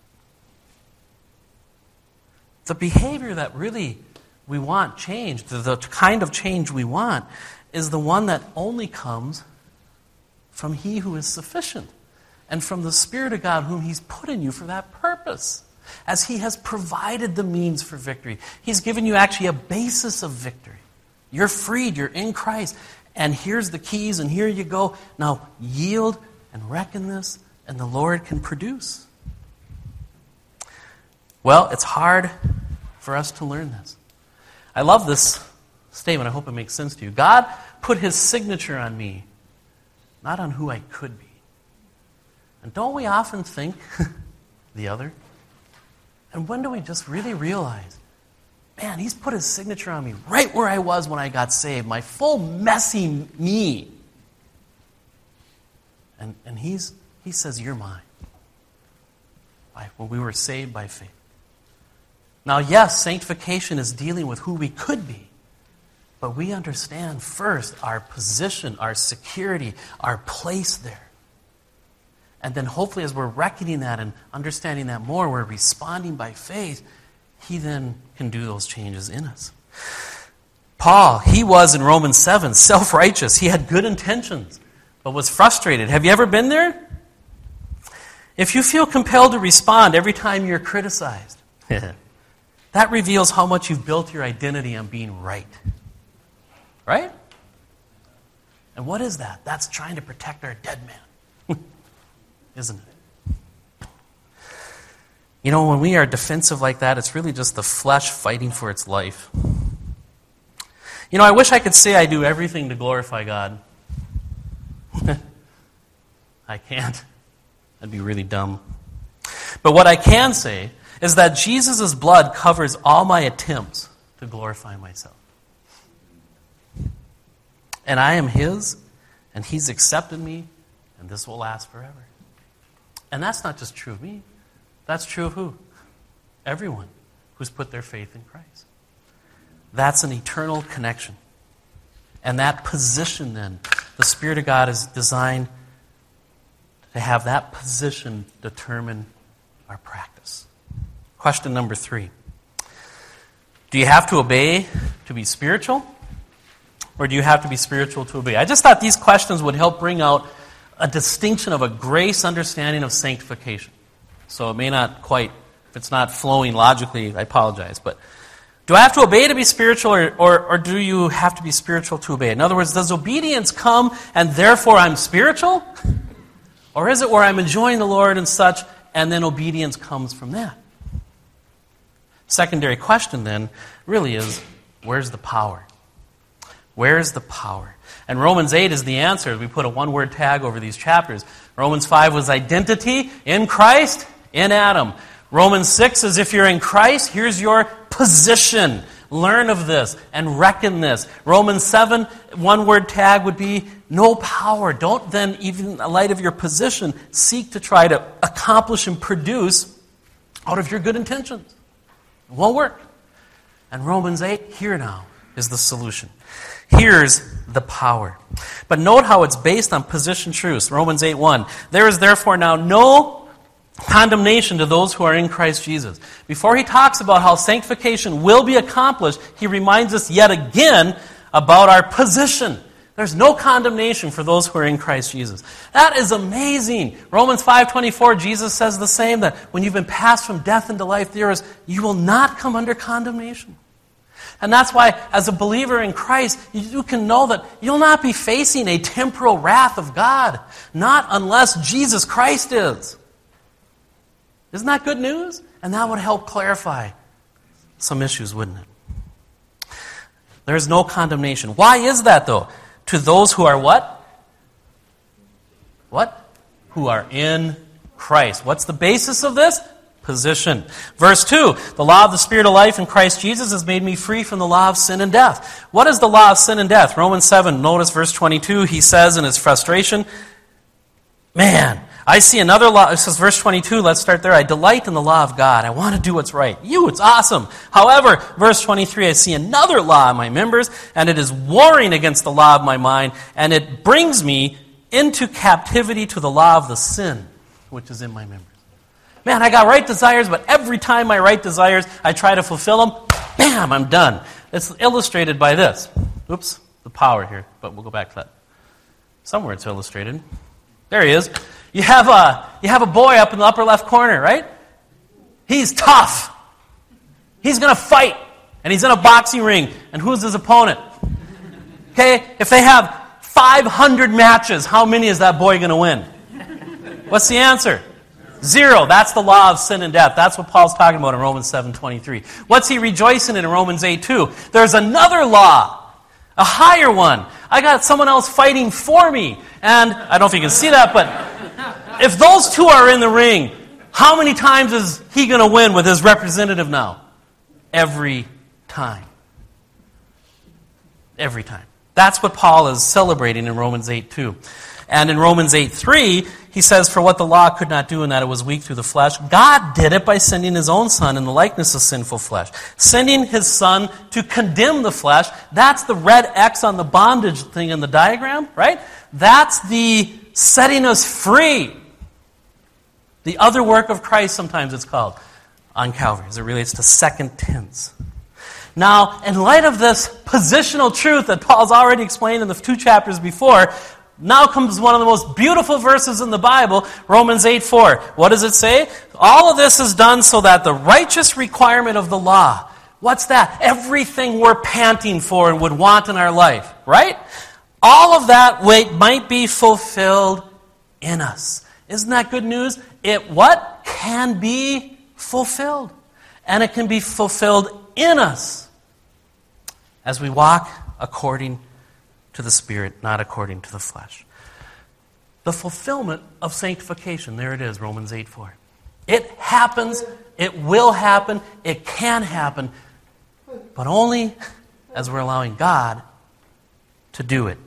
The behavior that really we want changed, the, the kind of change we want, is the one that only comes from He who is sufficient and from the Spirit of God whom He's put in you for that purpose. As He has provided the means for victory. He's given you actually a basis of victory. You're freed, you're in Christ. And here's the keys, and here you go. Now yield and reckon this, and the Lord can produce. Well, it's hard for us to learn this. I love this statement. I hope it makes sense to you. God put His signature on me, not on who I could be. And don't we often think the other? And when do we just really realize, man, He's put His signature on me right where I was when I got saved, my full messy me. And, and he's, He says, you're mine. By, when we were saved by faith. Now, yes, sanctification is dealing with who we could be. But we understand first our position, our security, our place there. And then hopefully as we're reckoning that and understanding that more, we're responding by faith, He then can do those changes in us. Paul, he was in Romans seven, self-righteous. He had good intentions, but was frustrated. Have you ever been there? If you feel compelled to respond every time you're criticized, that reveals how much you've built your identity on being right. Right? And what is that? That's trying to protect our dead man. Isn't it? You know, when we are defensive like that, it's really just the flesh fighting for its life. You know, I wish I could say I do everything to glorify God. I can't. That'd be really dumb. But what I can say is that Jesus' blood covers all my attempts to glorify myself. And I am His, and He's accepted me, and this will last forever. And that's not just true of me. That's true of who? Everyone who's put their faith in Christ. That's an eternal connection. And that position then, the Spirit of God is designed to have that position determine our practice. Question number three. Do you have to obey to be spiritual? Or do you have to be spiritual to obey? I just thought these questions would help bring out a distinction of a grace understanding of sanctification. So it may not quite, if it's not flowing logically, I apologize. But do I have to obey to be spiritual, or, or, or do you have to be spiritual to obey? In other words, does obedience come and therefore I'm spiritual? Or is it where I'm enjoying the Lord and such, and then obedience comes from that? Secondary question then really is, where's the power? Where's the power? And Romans eight is the answer. We put a one-word tag over these chapters. Romans five was identity in Christ, in Adam. Romans six is if you're in Christ, here's your position. Learn of this and reckon this. Romans seven, one-word tag would be no power. Don't then, even in light of your position, seek to try to accomplish and produce out of your good intentions. It won't work. And Romans eight, here now, is the solution. Here's the power. But note how it's based on position truths. Romans eight one. There is therefore now no condemnation to those who are in Christ Jesus. Before he talks about how sanctification will be accomplished, he reminds us yet again about our position. There's no condemnation for those who are in Christ Jesus. That is amazing. Romans five twenty-four, Jesus says the same, that when you've been passed from death into life, there is, you will not come under condemnation. And that's why, as a believer in Christ, you can know that you'll not be facing a temporal wrath of God. Not unless Jesus Christ is. Isn't that good news? And that would help clarify some issues, wouldn't it? There's no condemnation. Why is that, though? To those who are what? What? Who are in Christ. What's the basis of this? position. Verse two, the law of the Spirit of life in Christ Jesus has made me free from the law of sin and death. What is the law of sin and death? Romans seven, notice verse twenty-two, he says in his frustration, man, I see another law. This is verse twenty-two. Let's start there. I delight in the law of God. I want to do what's right. You, it's awesome. However, verse twenty-three, I see another law in my members, and it is warring against the law of my mind, and it brings me into captivity to the law of the sin, which is in my members. Man, I got right desires, but every time my right desires, I try to fulfill them, bam, I'm done. It's illustrated by this. Oops, the power here, but we'll go back to that. Somewhere it's illustrated. There he is. You have a you have a boy up in the upper left corner, right? He's tough. He's going to fight, and he's in a boxing ring. And who's his opponent? Okay, if they have five hundred matches, how many is that boy going to win? What's the answer? Zero. That's the law of sin and death. That's what Paul's talking about in Romans seven twenty-three. What's he rejoicing in in Romans eight two? There's another law, a higher one. I got someone else fighting for me. And I don't know if you can see that, but if those two are in the ring, how many times is he going to win with his representative now? Every time. Every time. That's what Paul is celebrating in Romans eight two. And in Romans eight three, he says, for what the law could not do in that it was weak through the flesh, God did it by sending his own Son in the likeness of sinful flesh. Sending his Son to condemn the flesh. That's the red X on the bondage thing in the diagram, right? That's the setting us free. The other work of Christ, sometimes it's called, on Calvary, as it relates to second tense. Now, in light of this positional truth that Paul's already explained in the two chapters before, now comes one of the most beautiful verses in the Bible, Romans eight four. What does it say? All of this is done so that the righteous requirement of the law, what's that? Everything we're panting for and would want in our life, right? All of that weight might be fulfilled in us. Isn't that good news? It what? Can be fulfilled. And it can be fulfilled in us as we walk according to the Spirit, not according to the flesh. The fulfillment of sanctification. There it is, Romans eight four. It happens, it will happen, it can happen, but only as we're allowing God to do it.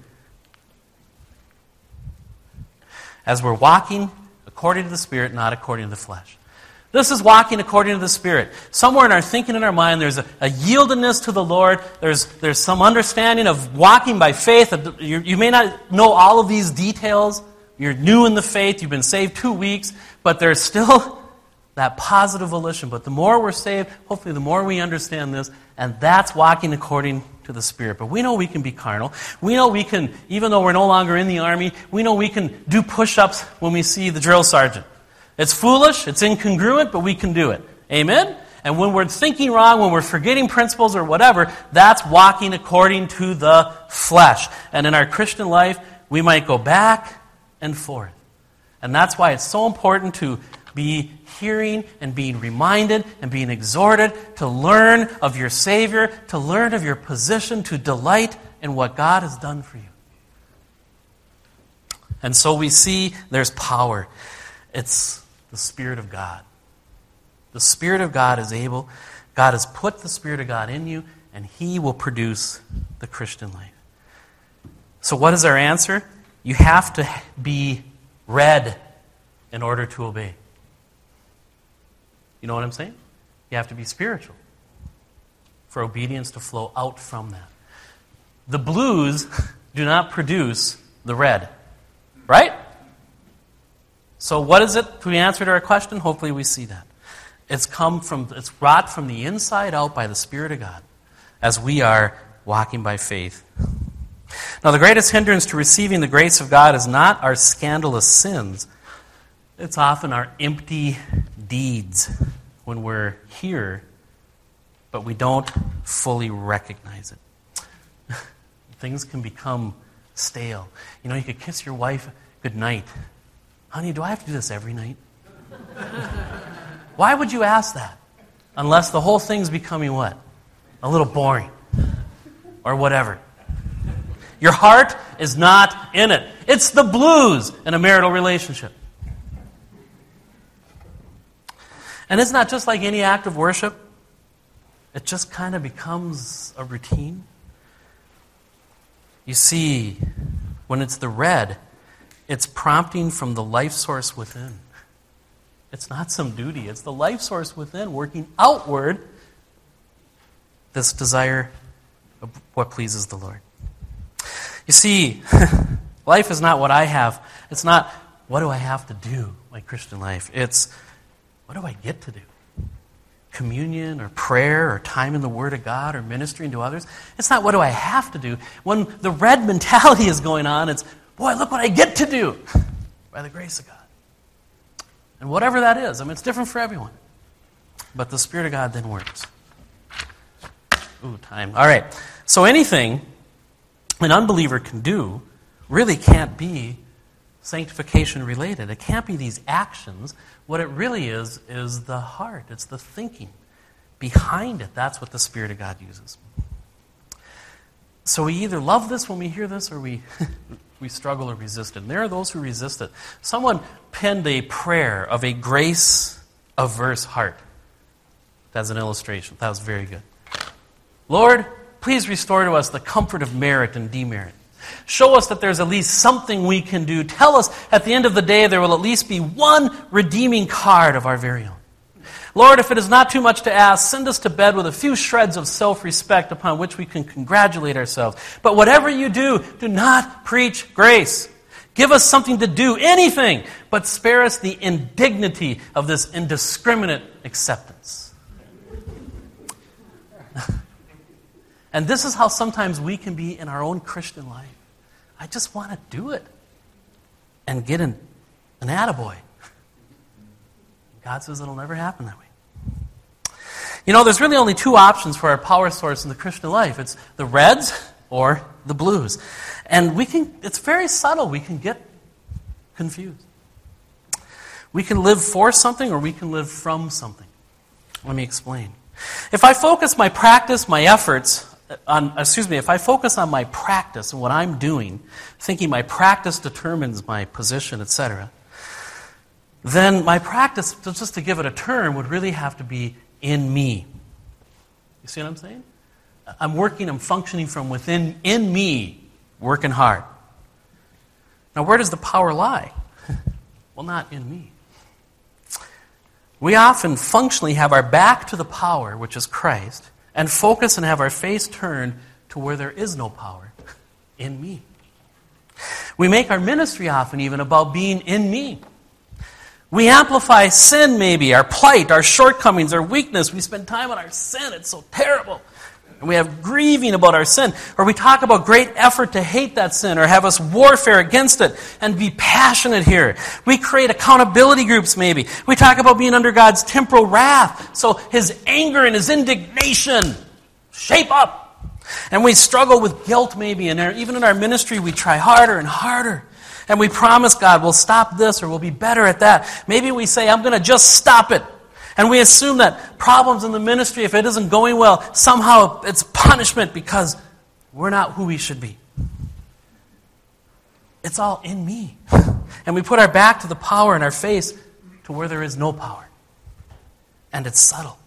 As we're walking according to the Spirit, not according to the flesh. This is walking according to the Spirit. Somewhere in our thinking in our mind, there's a, a yieldedness to the Lord. There's, there's some understanding of walking by faith. You, you may not know all of these details. You're new in the faith. You've been saved two weeks. But there's still that positive volition. But the more we're saved, hopefully the more we understand this. And that's walking according to the Spirit. But we know we can be carnal. We know we can, even though we're no longer in the army, we know we can do push-ups when we see the drill sergeant. It's foolish, it's incongruent, but we can do it. Amen? And when we're thinking wrong, when we're forgetting principles or whatever, that's walking according to the flesh. And in our Christian life, we might go back and forth. And that's why it's so important to be hearing and being reminded and being exhorted to learn of your Savior, to learn of your position, to delight in what God has done for you. And so we see there's power. It's the Spirit of God. The Spirit of God is able. God has put the Spirit of God in you, and He will produce the Christian life. So what is our answer? You have to be read in order to obey. You know what I'm saying? You have to be spiritual for obedience to flow out from that. The blues do not produce the red. Right? So what is it? To answer to our question, hopefully we see that. It's come from, it's brought from the inside out by the Spirit of God as we are walking by faith. Now the greatest hindrance to receiving the grace of God is not our scandalous sins. It's often our empty deeds when we're here, but we don't fully recognize it. Things can become stale. You know, you could kiss your wife goodnight. Honey, do I have to do this every night? Why would you ask that? Unless the whole thing's becoming what? A little boring. Or whatever. Your heart is not in it. It's the blues in a marital relationship. And it's not just like any act of worship. It just kind of becomes a routine. You see, when it's the red, it's prompting from the life source within. It's not some duty. It's the life source within working outward this desire of what pleases the Lord. You see, life is not what I have. It's not what do I have to do, my Christian life. It's what do I get to do? Communion or prayer or time in the Word of God or ministering to others. It's not what do I have to do. When the red mentality is going on, it's, boy, look what I get to do by the grace of God. And whatever that is, I mean, it's different for everyone. But the Spirit of God then works. Ooh, time. All right. So anything an unbeliever can do really can't be sanctification related. It can't be these actions. What it really is, is the heart. It's the thinking behind it. That's what the Spirit of God uses. So we either love this when we hear this, or we we struggle or resist it. And there are those who resist it. Someone penned a prayer of a grace-averse heart as an illustration. That was very good. Lord, please restore to us the comfort of merit and demerit. Show us that there's at least something we can do. Tell us at the end of the day there will at least be one redeeming card of our very own. Lord, if it is not too much to ask, send us to bed with a few shreds of self-respect upon which we can congratulate ourselves. But whatever you do, do not preach grace. Give us something to do, anything, but spare us the indignity of this indiscriminate acceptance. And this is how sometimes we can be in our own Christian life. I just want to do it and get an, an attaboy. God says it'll never happen that way. You know, there's really only two options for our power source in the Christian life. It's the reds or the blues. And we can, it's very subtle. We can get confused. We can live for something or we can live from something. Let me explain. If I focus my practice, my efforts, on, excuse me, if I focus on my practice and what I'm doing, thinking my practice determines my position, et cetera, then my practice, just to give it a term, would really have to be in me. You see what I'm saying? I'm working, I'm functioning from within, in me, working hard. Now, where does the power lie? Well, not in me. We often functionally have our back to the power, which is Christ, and focus and have our face turned to where there is no power, in me. We make our ministry often even about being in me. We amplify sin maybe, our plight, our shortcomings, our weakness. We spend time on our sin. It's so terrible. And we have grieving about our sin. Or we talk about great effort to hate that sin or have us warfare against it and be passionate here. We create accountability groups maybe. We talk about being under God's temporal wrath. So his anger and his indignation shape up. And we struggle with guilt maybe. And even in our ministry we try harder and harder. And we promise God we'll stop this or we'll be better at that. Maybe we say, I'm going to just stop it. And we assume that problems in the ministry, if it isn't going well, somehow it's punishment because we're not who we should be. It's all in me. And we put our back to the power and our face to where there is no power. And it's subtle.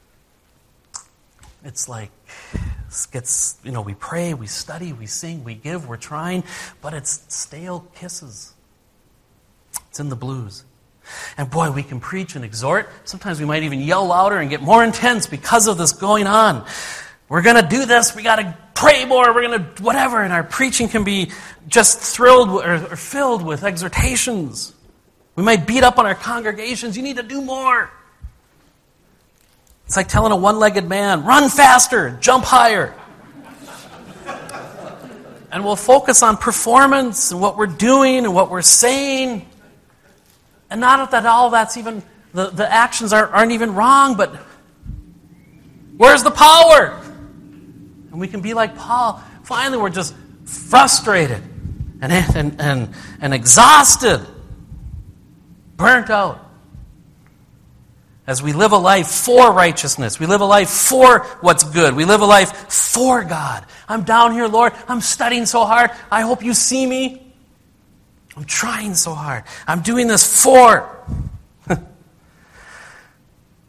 It's like, it gets, you know, we pray, we study, we sing, we give, we're trying, but it's stale kisses. It's in the blues. And boy, we can preach and exhort. Sometimes we might even yell louder and get more intense because of this going on. We're going to do this. We got to pray more. We're going to whatever. And our preaching can be just thrilled or, or filled with exhortations. We might beat up on our congregations. You need to do more. It's like telling a one-legged man, run faster, jump higher. And we'll focus on performance and what we're doing and what we're saying. And not that all that's even, the, the actions aren't, aren't even wrong, but where's the power? And we can be like Paul. Finally, we're just frustrated and, and, and, and exhausted, burnt out. As we live a life for righteousness. We live a life for what's good. We live a life for God. I'm down here, Lord. I'm studying so hard. I hope you see me. I'm trying so hard. I'm doing this for.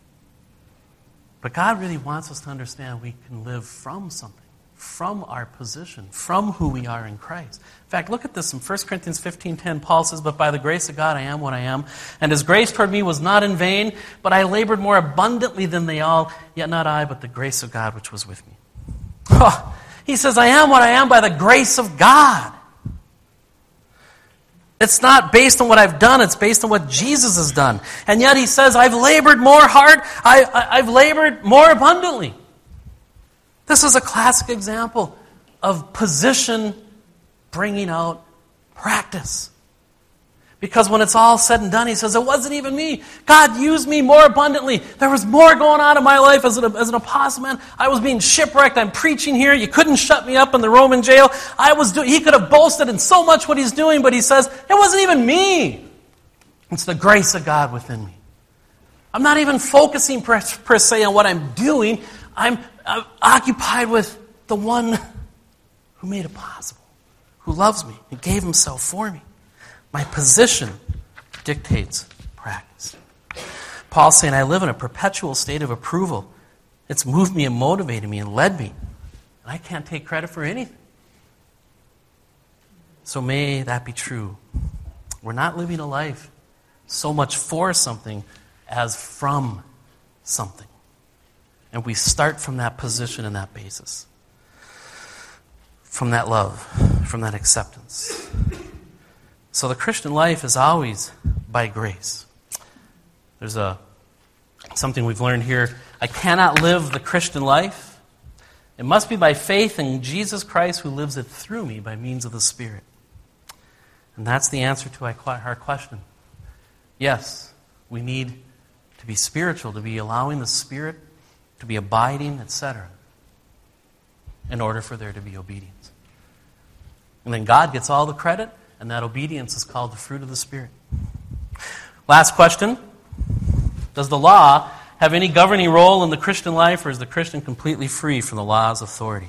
But God really wants us to understand we can live from something, from our position, from who we are in Christ. In fact, look at this in First Corinthians fifteen ten. Paul says, "But by the grace of God I am what I am, and his grace toward me was not in vain, but I labored more abundantly than they all, yet not I, but the grace of God which was with me." Oh, he says, I am what I am by the grace of God. It's not based on what I've done, it's based on what Jesus has done. And yet he says, I've labored more hard, I, I, I've labored more abundantly. This is a classic example of position bringing out practice. Because when it's all said and done, he says, it wasn't even me. God used me more abundantly. There was more going on in my life as an, as an apostle, man. I was being shipwrecked. I'm preaching here. You couldn't shut me up in the Roman jail. I was do- he could have boasted in so much what he's doing, but he says, it wasn't even me. It's the grace of God within me. I'm not even focusing per, per se on what I'm doing. I'm, I'm occupied with the one who made it possible, who loves me and gave himself for me. My position dictates practice. Paul's saying, I live in a perpetual state of approval. It's moved me and motivated me and led me. And I can't take credit for anything. So may that be true. We're not living a life so much for something as from something. And we start from that position and that basis. From that love, from that acceptance. So the Christian life is always by grace. There's a something we've learned here. I cannot live the Christian life. It must be by faith in Jesus Christ who lives it through me by means of the Spirit. And that's the answer to our question. Yes, we need to be spiritual, to be allowing the Spirit to be abiding, et cetera, in order for there to be obedience. And then God gets all the credit, and that obedience is called the fruit of the Spirit. Last question. Does the law have any governing role in the Christian life, or is the Christian completely free from the law's authority?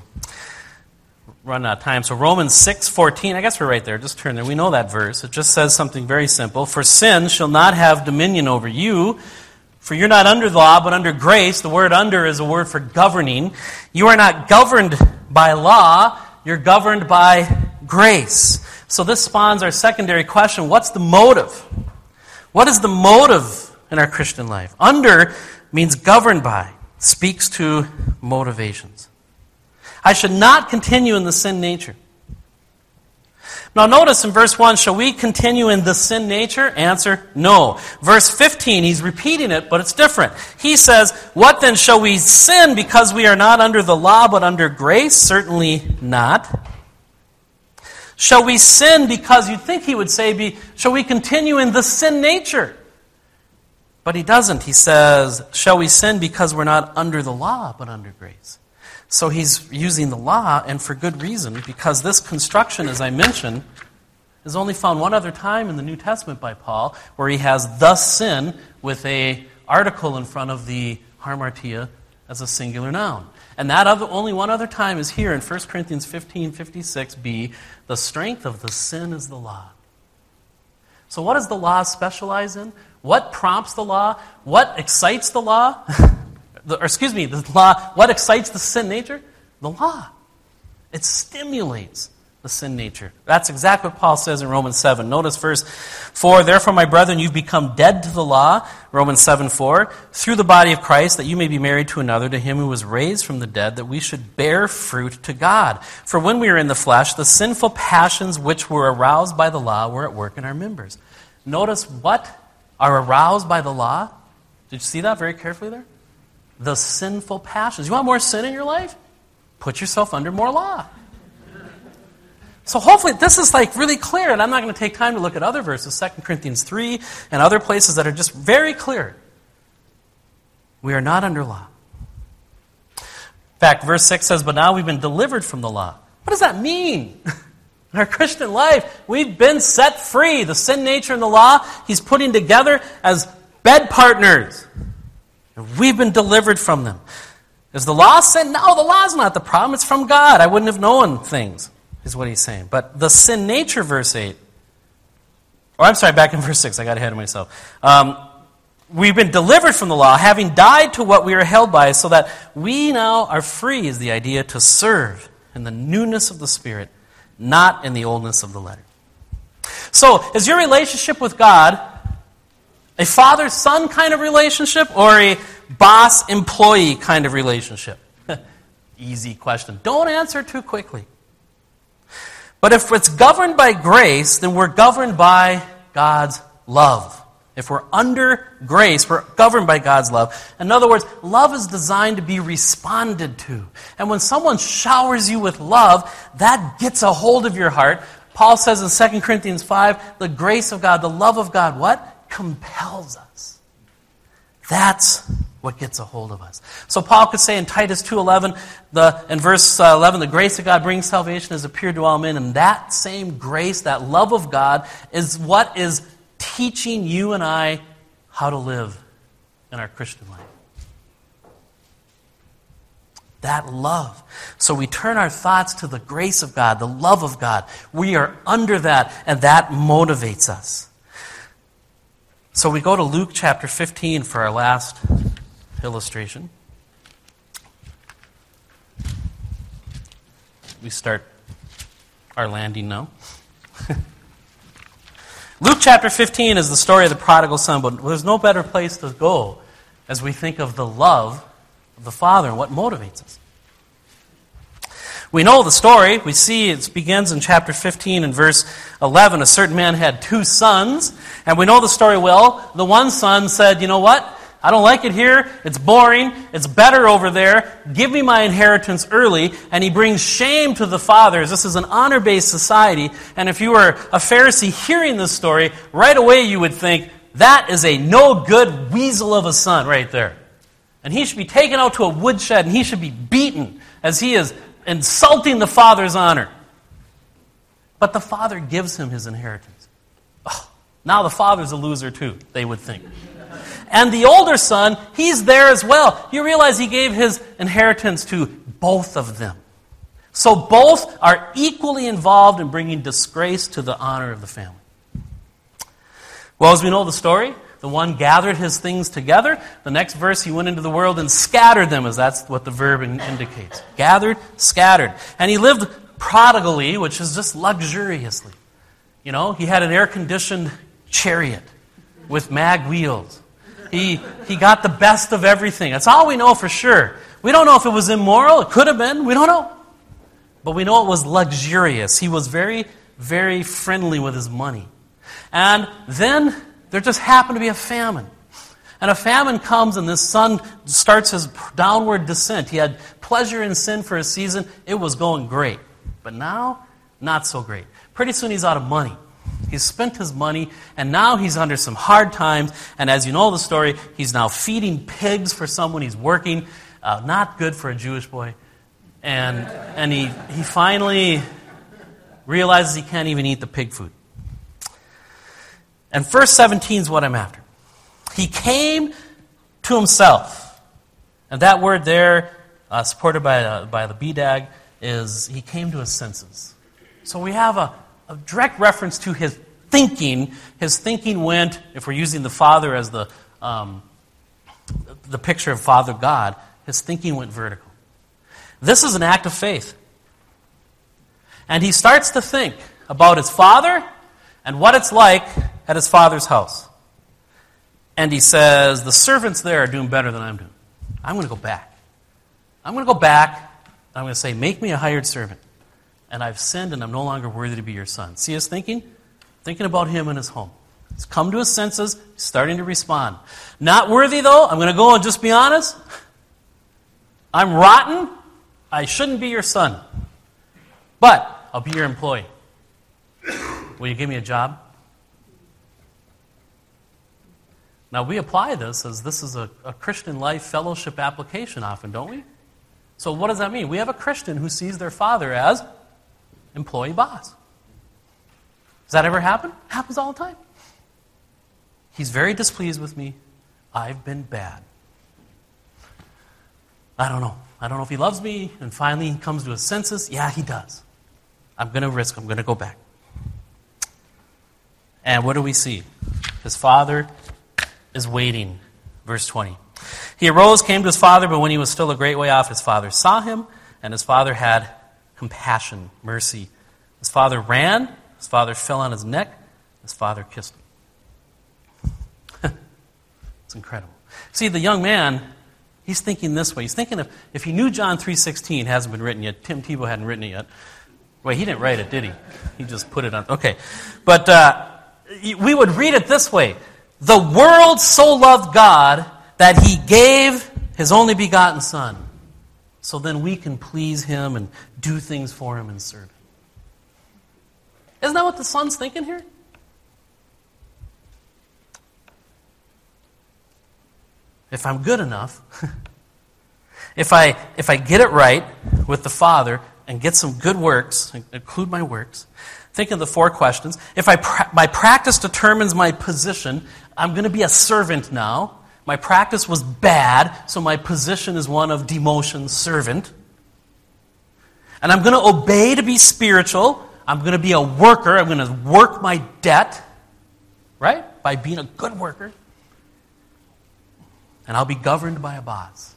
Run out of time. So Romans six fourteen, I guess we're right there. Just turn there. We know that verse. It just says something very simple. For sin shall not have dominion over you, for you're not under the law, but under grace. The word under is a word for governing. You are not governed by law. You're governed by grace. So this spawns our secondary question. What's the motive? What is the motive in our Christian life? Under means governed by. Speaks to motivations. I should not continue in the sin nature. Now notice in verse one, shall we continue in the sin nature? Answer, no. Verse fifteen, he's repeating it, but it's different. He says, what then, shall we sin because we are not under the law but under grace? Certainly not. Shall we sin because, you'd think he would say, be, shall we continue in the sin nature? But he doesn't. He says, shall we sin because we're not under the law but under grace? So he's using the law, and for good reason, because this construction, as I mentioned, is only found one other time in the New Testament by Paul, where he has thus sin with a article in front of the hamartia as a singular noun. And that other, only one other time is here in First Corinthians fifteen fifty-six b, the strength of the sin is the law. So what does the law specialize in? What prompts the law? What excites the law? the, or excuse me, the law. What excites the sin nature? The law. It stimulates the sin nature. That's exactly what Paul says in Romans seven. Notice verse four, therefore, my brethren, you've become dead to the law, Romans seven four, through the body of Christ, that you may be married to another, to him who was raised from the dead, that we should bear fruit to God. For when we were in the flesh, the sinful passions which were aroused by the law were at work in our members. Notice what are aroused by the law? Did you see that very carefully there? The sinful passions. You want more sin in your life? Put yourself under more law. So hopefully this is like really clear, and I'm not going to take time to look at other verses, Second Corinthians three and other places that are just very clear. We are not under law. In fact, verse six says, but now we've been delivered from the law. What does that mean? In our Christian life, we've been set free. The sin nature and the law, he's putting together as bed partners. And we've been delivered from them. Is the law sin? No, the law's not the problem. It's from God. I wouldn't have known things, is what he's saying. But the sin nature, verse eight. Or I'm sorry, back in verse six. I got ahead of myself. Um, we've been delivered from the law, having died to what we are held by, so that we now are free, is the idea, to serve in the newness of the Spirit, not in the oldness of the letter. So, is your relationship with God a father-son kind of relationship or a boss-employee kind of relationship? Easy question. Don't answer too quickly. But if it's governed by grace, then we're governed by God's love. If we're under grace, we're governed by God's love. In other words, love is designed to be responded to. And when someone showers you with love, that gets a hold of your heart. Paul says in Second Corinthians five, the grace of God, the love of God, what? Compels us. That's what gets a hold of us. So Paul could say in Titus two eleven, the, in verse eleven, the grace of God brings salvation has appeared to all men. And that same grace, that love of God, is what is teaching you and I how to live in our Christian life. That love. So we turn our thoughts to the grace of God, the love of God. We are under that, and that motivates us. So we go to Luke chapter fifteen for our last illustration. We start our landing now. Luke chapter fifteen is the story of the prodigal son, but there's no better place to go as we think of the love of the Father and what motivates us. We know the story. We see it begins in chapter fifteen and verse eleven. A certain man had two sons, and we know the story well. The one son said, you know what? I don't like it here. It's boring. It's better over there. Give me my inheritance early. And he brings shame to the fathers. This is an honor-based society. And if you were a Pharisee hearing this story, right away you would think, that is a no-good weasel of a son right there. And he should be taken out to a woodshed and he should be beaten as he is insulting the father's honor. But the father gives him his inheritance. Oh, now the father's a loser too, they would think. And the older son, he's there as well. You realize he gave his inheritance to both of them. So both are equally involved in bringing disgrace to the honor of the family. Well, as we know the story, the one gathered his things together. The next verse, he went into the world and scattered them, as that's what the verb indicates. Gathered, scattered. And he lived prodigally, which is just luxuriously. You know, he had an air-conditioned chariot with mag wheels. He he got the best of everything. That's all we know for sure. We don't know if it was immoral. It could have been. We don't know. But we know it was luxurious. He was very, very friendly with his money. And then there just happened to be a famine. And a famine comes and this son starts his downward descent. He had pleasure in sin for a season. It was going great. But now, not so great. Pretty soon he's out of money. He's spent his money, and now he's under some hard times. And as you know the story, he's now feeding pigs for someone he's working. Uh, not good for a Jewish boy. And and he, he finally realizes he can't even eat the pig food. And verse seventeen is what I'm after. He came to himself. And that word there, uh, supported by, uh, by the B D A G, is he came to his senses. So we have a A direct reference to his thinking. His thinking went, if we're using the Father as the um, the picture of Father God, his thinking went vertical. This is an act of faith. And he starts to think about his father and what it's like at his father's house. And he says, the servants there are doing better than I'm doing. I'm going to go back. I'm going to go back, and I'm going to say, make me a hired servant. And I've sinned, and I'm no longer worthy to be your son. See his thinking? Thinking about him and his home. He's come to his senses, starting to respond. Not worthy, though. I'm going to go and just be honest. I'm rotten. I shouldn't be your son. But I'll be your employee. Will you give me a job? Now, we apply this as this is a, a Christian life fellowship application often, don't we? So what does that mean? We have a Christian who sees their father as employee boss. Does that ever happen? It happens all the time. He's very displeased with me. I've been bad. I don't know. I don't know if he loves me. And finally he comes to his senses. Yeah, he does. I'm going to risk. I'm going to go back. And what do we see? His father is waiting Verse twenty. He arose, came to his father, but when he was still a great way off, his father saw him, and his father had compassion, mercy. His father ran, his father fell on his neck, his father kissed him. It's incredible. See, the young man, he's thinking this way. He's thinking if, if he knew John three sixteen hasn't been written yet, Tim Tebow hadn't written it yet. Wait, he didn't write it, did he? He just put it on. Okay. But uh, we would read it this way. The world so loved God that he gave his only begotten Son, so then we can please him and do things for him and serve him. Isn't that what the Son's thinking here? If I'm good enough, if I if I get it right with the Father and get some good works, include my works, think of the four questions. If I pra- my practice determines my position, I'm going to be a servant now. My practice was bad, so my position is one of demotion, servant. And I'm going to obey to be spiritual. I'm going to be a worker. I'm going to work my debt, right? By being a good worker. And I'll be governed by a boss.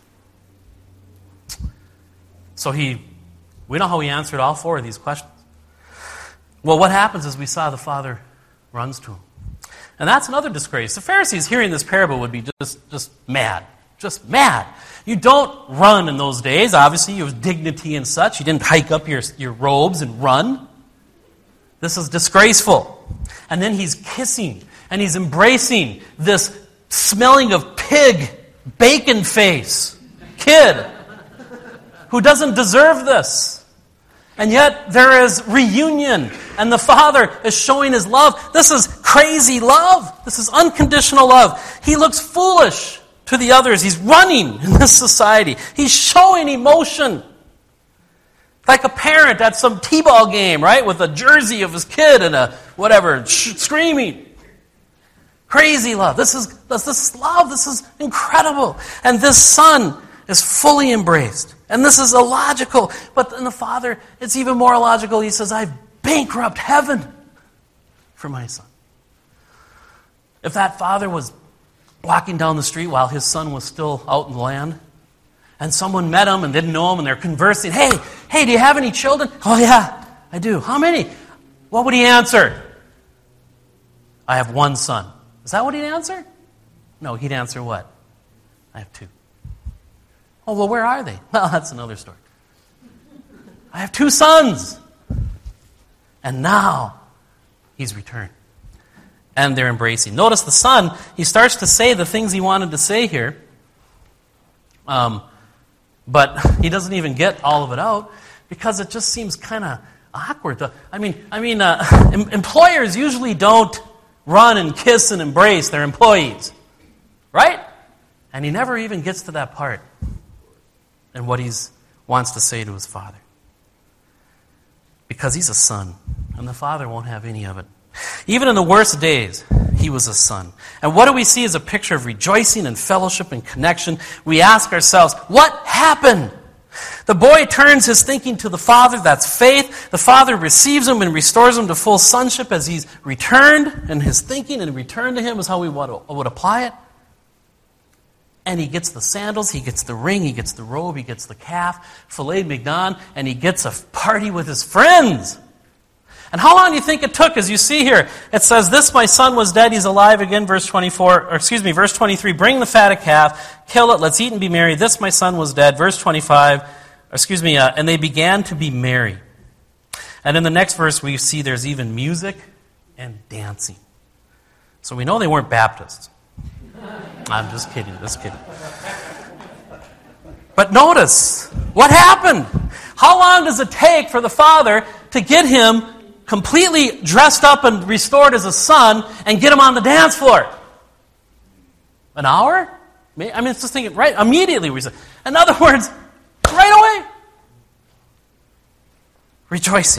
So he, we know how he answered all four of these questions. Well, what happens is we saw the Father runs to him. And that's another disgrace. The Pharisees hearing this parable would be just, just mad. Just mad. You don't run in those days. Obviously, you have dignity and such. You didn't hike up your, your robes and run. This is disgraceful. And then he's kissing and he's embracing this smelling of pig, bacon face kid who doesn't deserve this. And yet there is reunion, and the Father is showing his love. This is crazy love. This is unconditional love. He looks foolish to the others. He's running in this society. He's showing emotion. Like a parent at some t-ball game, right? With a jersey of his kid and a whatever, sh- screaming. Crazy love. This is, this is love. This is incredible. And this son is fully embraced. And this is illogical. But in the Father, it's even more illogical. He says, I've bankrupt heaven for my son. If that father was walking down the street while his son was still out in the land, and someone met him and didn't know him, and they're conversing, hey, hey, do you have any children? Oh, yeah, I do. How many? What would he answer? I have one son. Is that what he'd answer? No, he'd answer what? I have two. Oh, well, where are they? Well, that's another story. I have two sons. And now he's returned. And they're embracing. Notice the son, he starts to say the things he wanted to say here. Um, but he doesn't even get all of it out because it just seems kind of awkward. To, I mean, I mean, uh, em- employers usually don't run and kiss and embrace their employees. Right? And he never even gets to that part. And what he wants to say to his father. Because he's a son, and the father won't have any of it. Even in the worst days, he was a son. And what do we see as a picture of rejoicing and fellowship and connection? We ask ourselves, what happened? The boy turns his thinking to the Father, that's faith. The Father receives him and restores him to full sonship as he's returned, and his thinking and return to him is how we would apply it. And he gets the sandals, he gets the ring, he gets the robe, he gets the calf, filet mignon, and he gets a party with his friends. And how long do you think it took? As you see here, it says, this my son was dead, he's alive again, verse twenty-four, or excuse me, verse twenty-three, bring the fatted calf, kill it, let's eat and be merry. This my son was dead, verse twenty-five, excuse me, uh, and they began to be merry. And in the next verse we see there's even music and dancing. So we know they weren't Baptists. I'm just kidding, just kidding. But notice, what happened? How long does it take for the father to get him completely dressed up and restored as a son and get him on the dance floor? An hour? I mean, it's just thinking, right, immediately we say. In other words, right away. Rejoicing.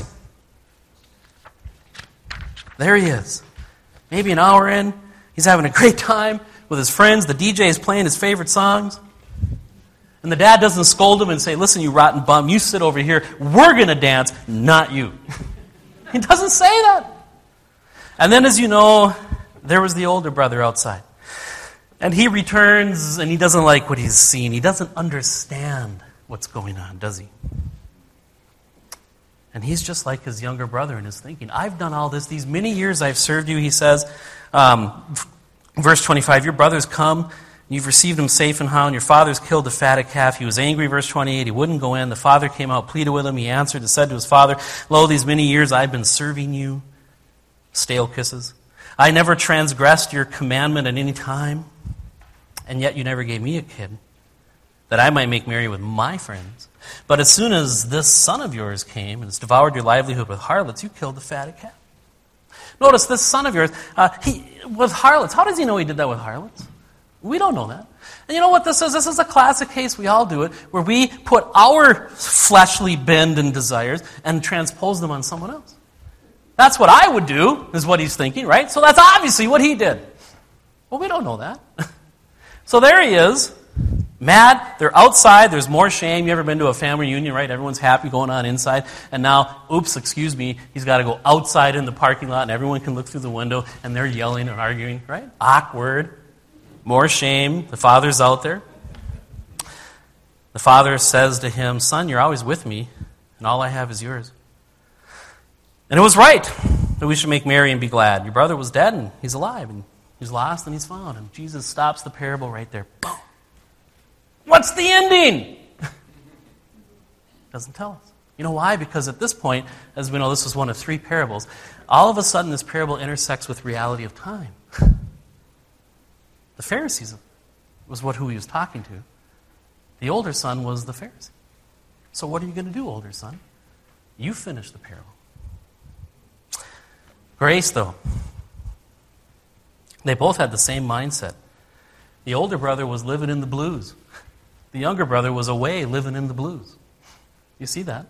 There he is. Maybe an hour in, he's having a great time with his friends. The D J is playing his favorite songs. And the dad doesn't scold him and say, listen, you rotten bum, you sit over here. We're going to dance, not you. He doesn't say that. And then, as you know, there was the older brother outside. And he returns, and he doesn't like what he's seen. He doesn't understand what's going on, does he? And he's just like his younger brother in his thinking. I've done all this. These many years I've served you, he says. Um, verse twenty-five, your brother's come. You've received him safe and sound. Your father's killed the fatted calf. He was angry, verse twenty-eight. He wouldn't go in. The father came out, pleaded with him. He answered and said to his father, lo, these many years I've been serving you. Stale kisses. I never transgressed your commandment at any time. And yet you never gave me a kid, that I might make merry with my friends. But as soon as this son of yours came and has devoured your livelihood with harlots, you killed the fatted calf. Notice this son of yours, uh, he with harlots. How does he know he did that with harlots? We don't know that. And you know what this is? This is a classic case, we all do it, where we put our fleshly bend and desires and transpose them on someone else. That's what I would do, is what he's thinking, right? So that's obviously what he did. Well, we don't know that. So there he is, mad. They're outside. There's more shame. You ever been to a family reunion, right? Everyone's happy going on inside. And now, oops, excuse me, he's got to go outside in the parking lot, and everyone can look through the window, and they're yelling and arguing, right? Awkward. More shame. The father's out there. The father says to him, son, you're always with me, and all I have is yours. And it was right that we should make merry and be glad. Your brother was dead, and he's alive, and he's lost, and he's found. And Jesus stops the parable right there. Boom. What's the ending? Doesn't tell us. You know why? Because at this point, as we know, this was one of three parables. All of a sudden, this parable intersects with reality of time. The Pharisees was what who he was talking to. The older son was the Pharisee. So what are you going to do, older son? You finish the parable. Grace, though. They both had the same mindset. The older brother was living in the blues. The younger brother was away living in the blues. You see that?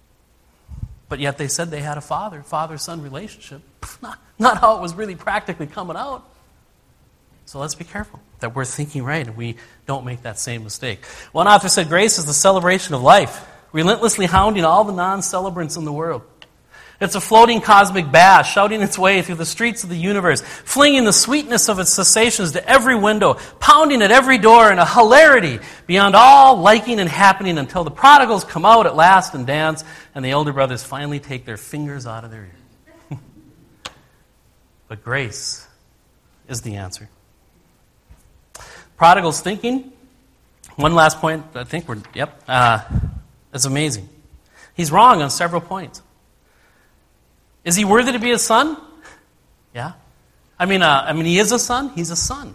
But yet they said they had a father, father-son relationship. Not, not how it was really practically coming out. So let's be careful that we're thinking right and we don't make that same mistake. One author said, grace is the celebration of life, relentlessly hounding all the non-celebrants in the world. It's a floating cosmic bass, shouting its way through the streets of the universe, flinging the sweetness of its sensations to every window, pounding at every door in a hilarity beyond all liking and happening until the prodigals come out at last and dance, and the elder brothers finally take their fingers out of their ears. But grace is the answer. Prodigal's thinking, one last point, I think we're, yep, uh, it's amazing. He's wrong on several points. Is he worthy to be a son? Yeah. I mean, uh, I mean, he is a son. He's a son.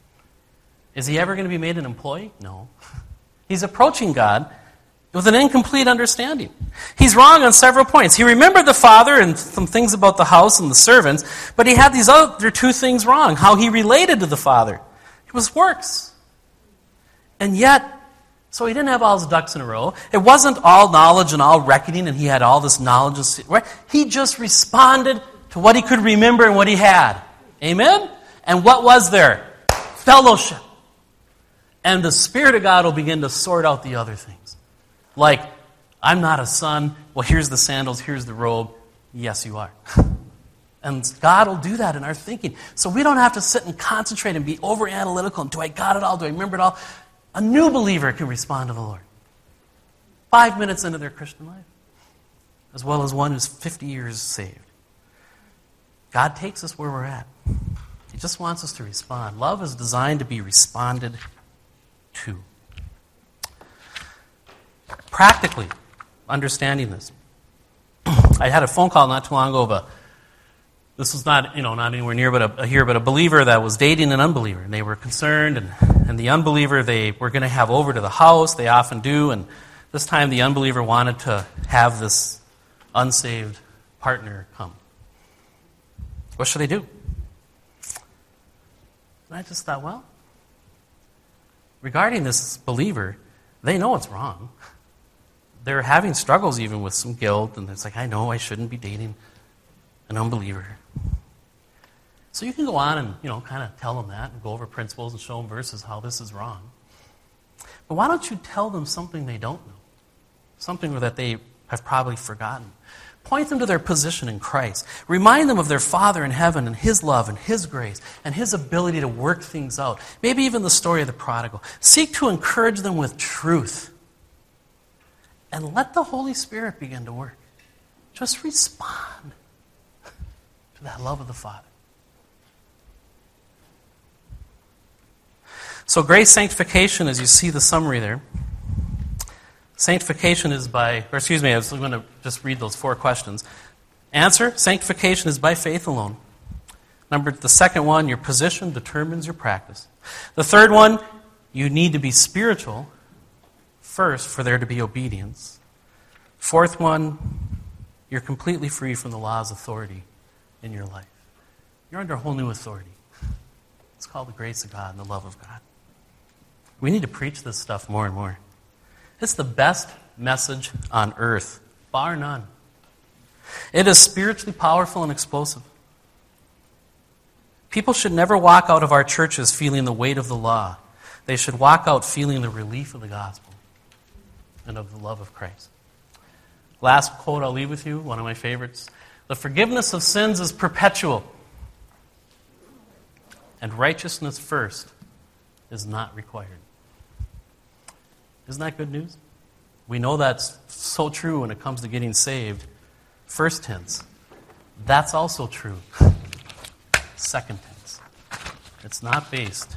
Is he ever going to be made an employee? No. He's approaching God with an incomplete understanding. He's wrong on several points. He remembered the father and some things about the house and the servants, but he had these other two things wrong. How he related to the father. It was works. And yet, so he didn't have all his ducks in a row. It wasn't all knowledge and all reckoning, and he had all this knowledge. Right? He just responded to what he could remember and what he had. Amen? And what was there? Fellowship. And the Spirit of God will begin to sort out the other things. Like, I'm not a son. Well, here's the sandals, here's the robe. Yes, you are. And God will do that in our thinking. So we don't have to sit and concentrate and be over-analytical. And do I got it all? Do I remember it all? A new believer can respond to the Lord. Five minutes into their Christian life. As well as one who's fifty years saved. God takes us where we're at. He just wants us to respond. Love is designed to be responded to. Practically understanding this. I had a phone call not too long ago of a This was not, you know, not anywhere near but a, a here, but a believer that was dating an unbeliever. And they were concerned, and, and the unbeliever they were going to have over to the house. They often do. And this time the unbeliever wanted to have this unsaved partner come. What should they do? And I just thought, well, regarding this believer, they know it's wrong. They're having struggles even with some guilt. And it's like, I know I shouldn't be dating an unbeliever. So you can go on and, you know, kind of tell them that and go over principles and show them verses how this is wrong. But why don't you tell them something they don't know? Something that they have probably forgotten. Point them to their position in Christ. Remind them of their Father in heaven and His love and His grace and His ability to work things out. Maybe even the story of the prodigal. Seek to encourage them with truth. And let the Holy Spirit begin to work. Just respond to that love of the Father. So grace sanctification, as you see the summary there, sanctification is by, or excuse me, I was going to just read those four questions. Answer, sanctification is by faith alone. Number, the second one, your position determines your practice. The third one, you need to be spiritual first for there to be obedience. Fourth one, you're completely free from the law's authority in your life. You're under a whole new authority. It's called the grace of God and the love of God. We need to preach this stuff more and more. It's the best message on earth, bar none. It is spiritually powerful and explosive. People should never walk out of our churches feeling the weight of the law. They should walk out feeling the relief of the gospel and of the love of Christ. Last quote I'll leave with you, one of my favorites. The forgiveness of sins is perpetual, and righteousness first is not required. Isn't that good news? We know that's so true when it comes to getting saved. First tense. That's also true. Second tense. It's not based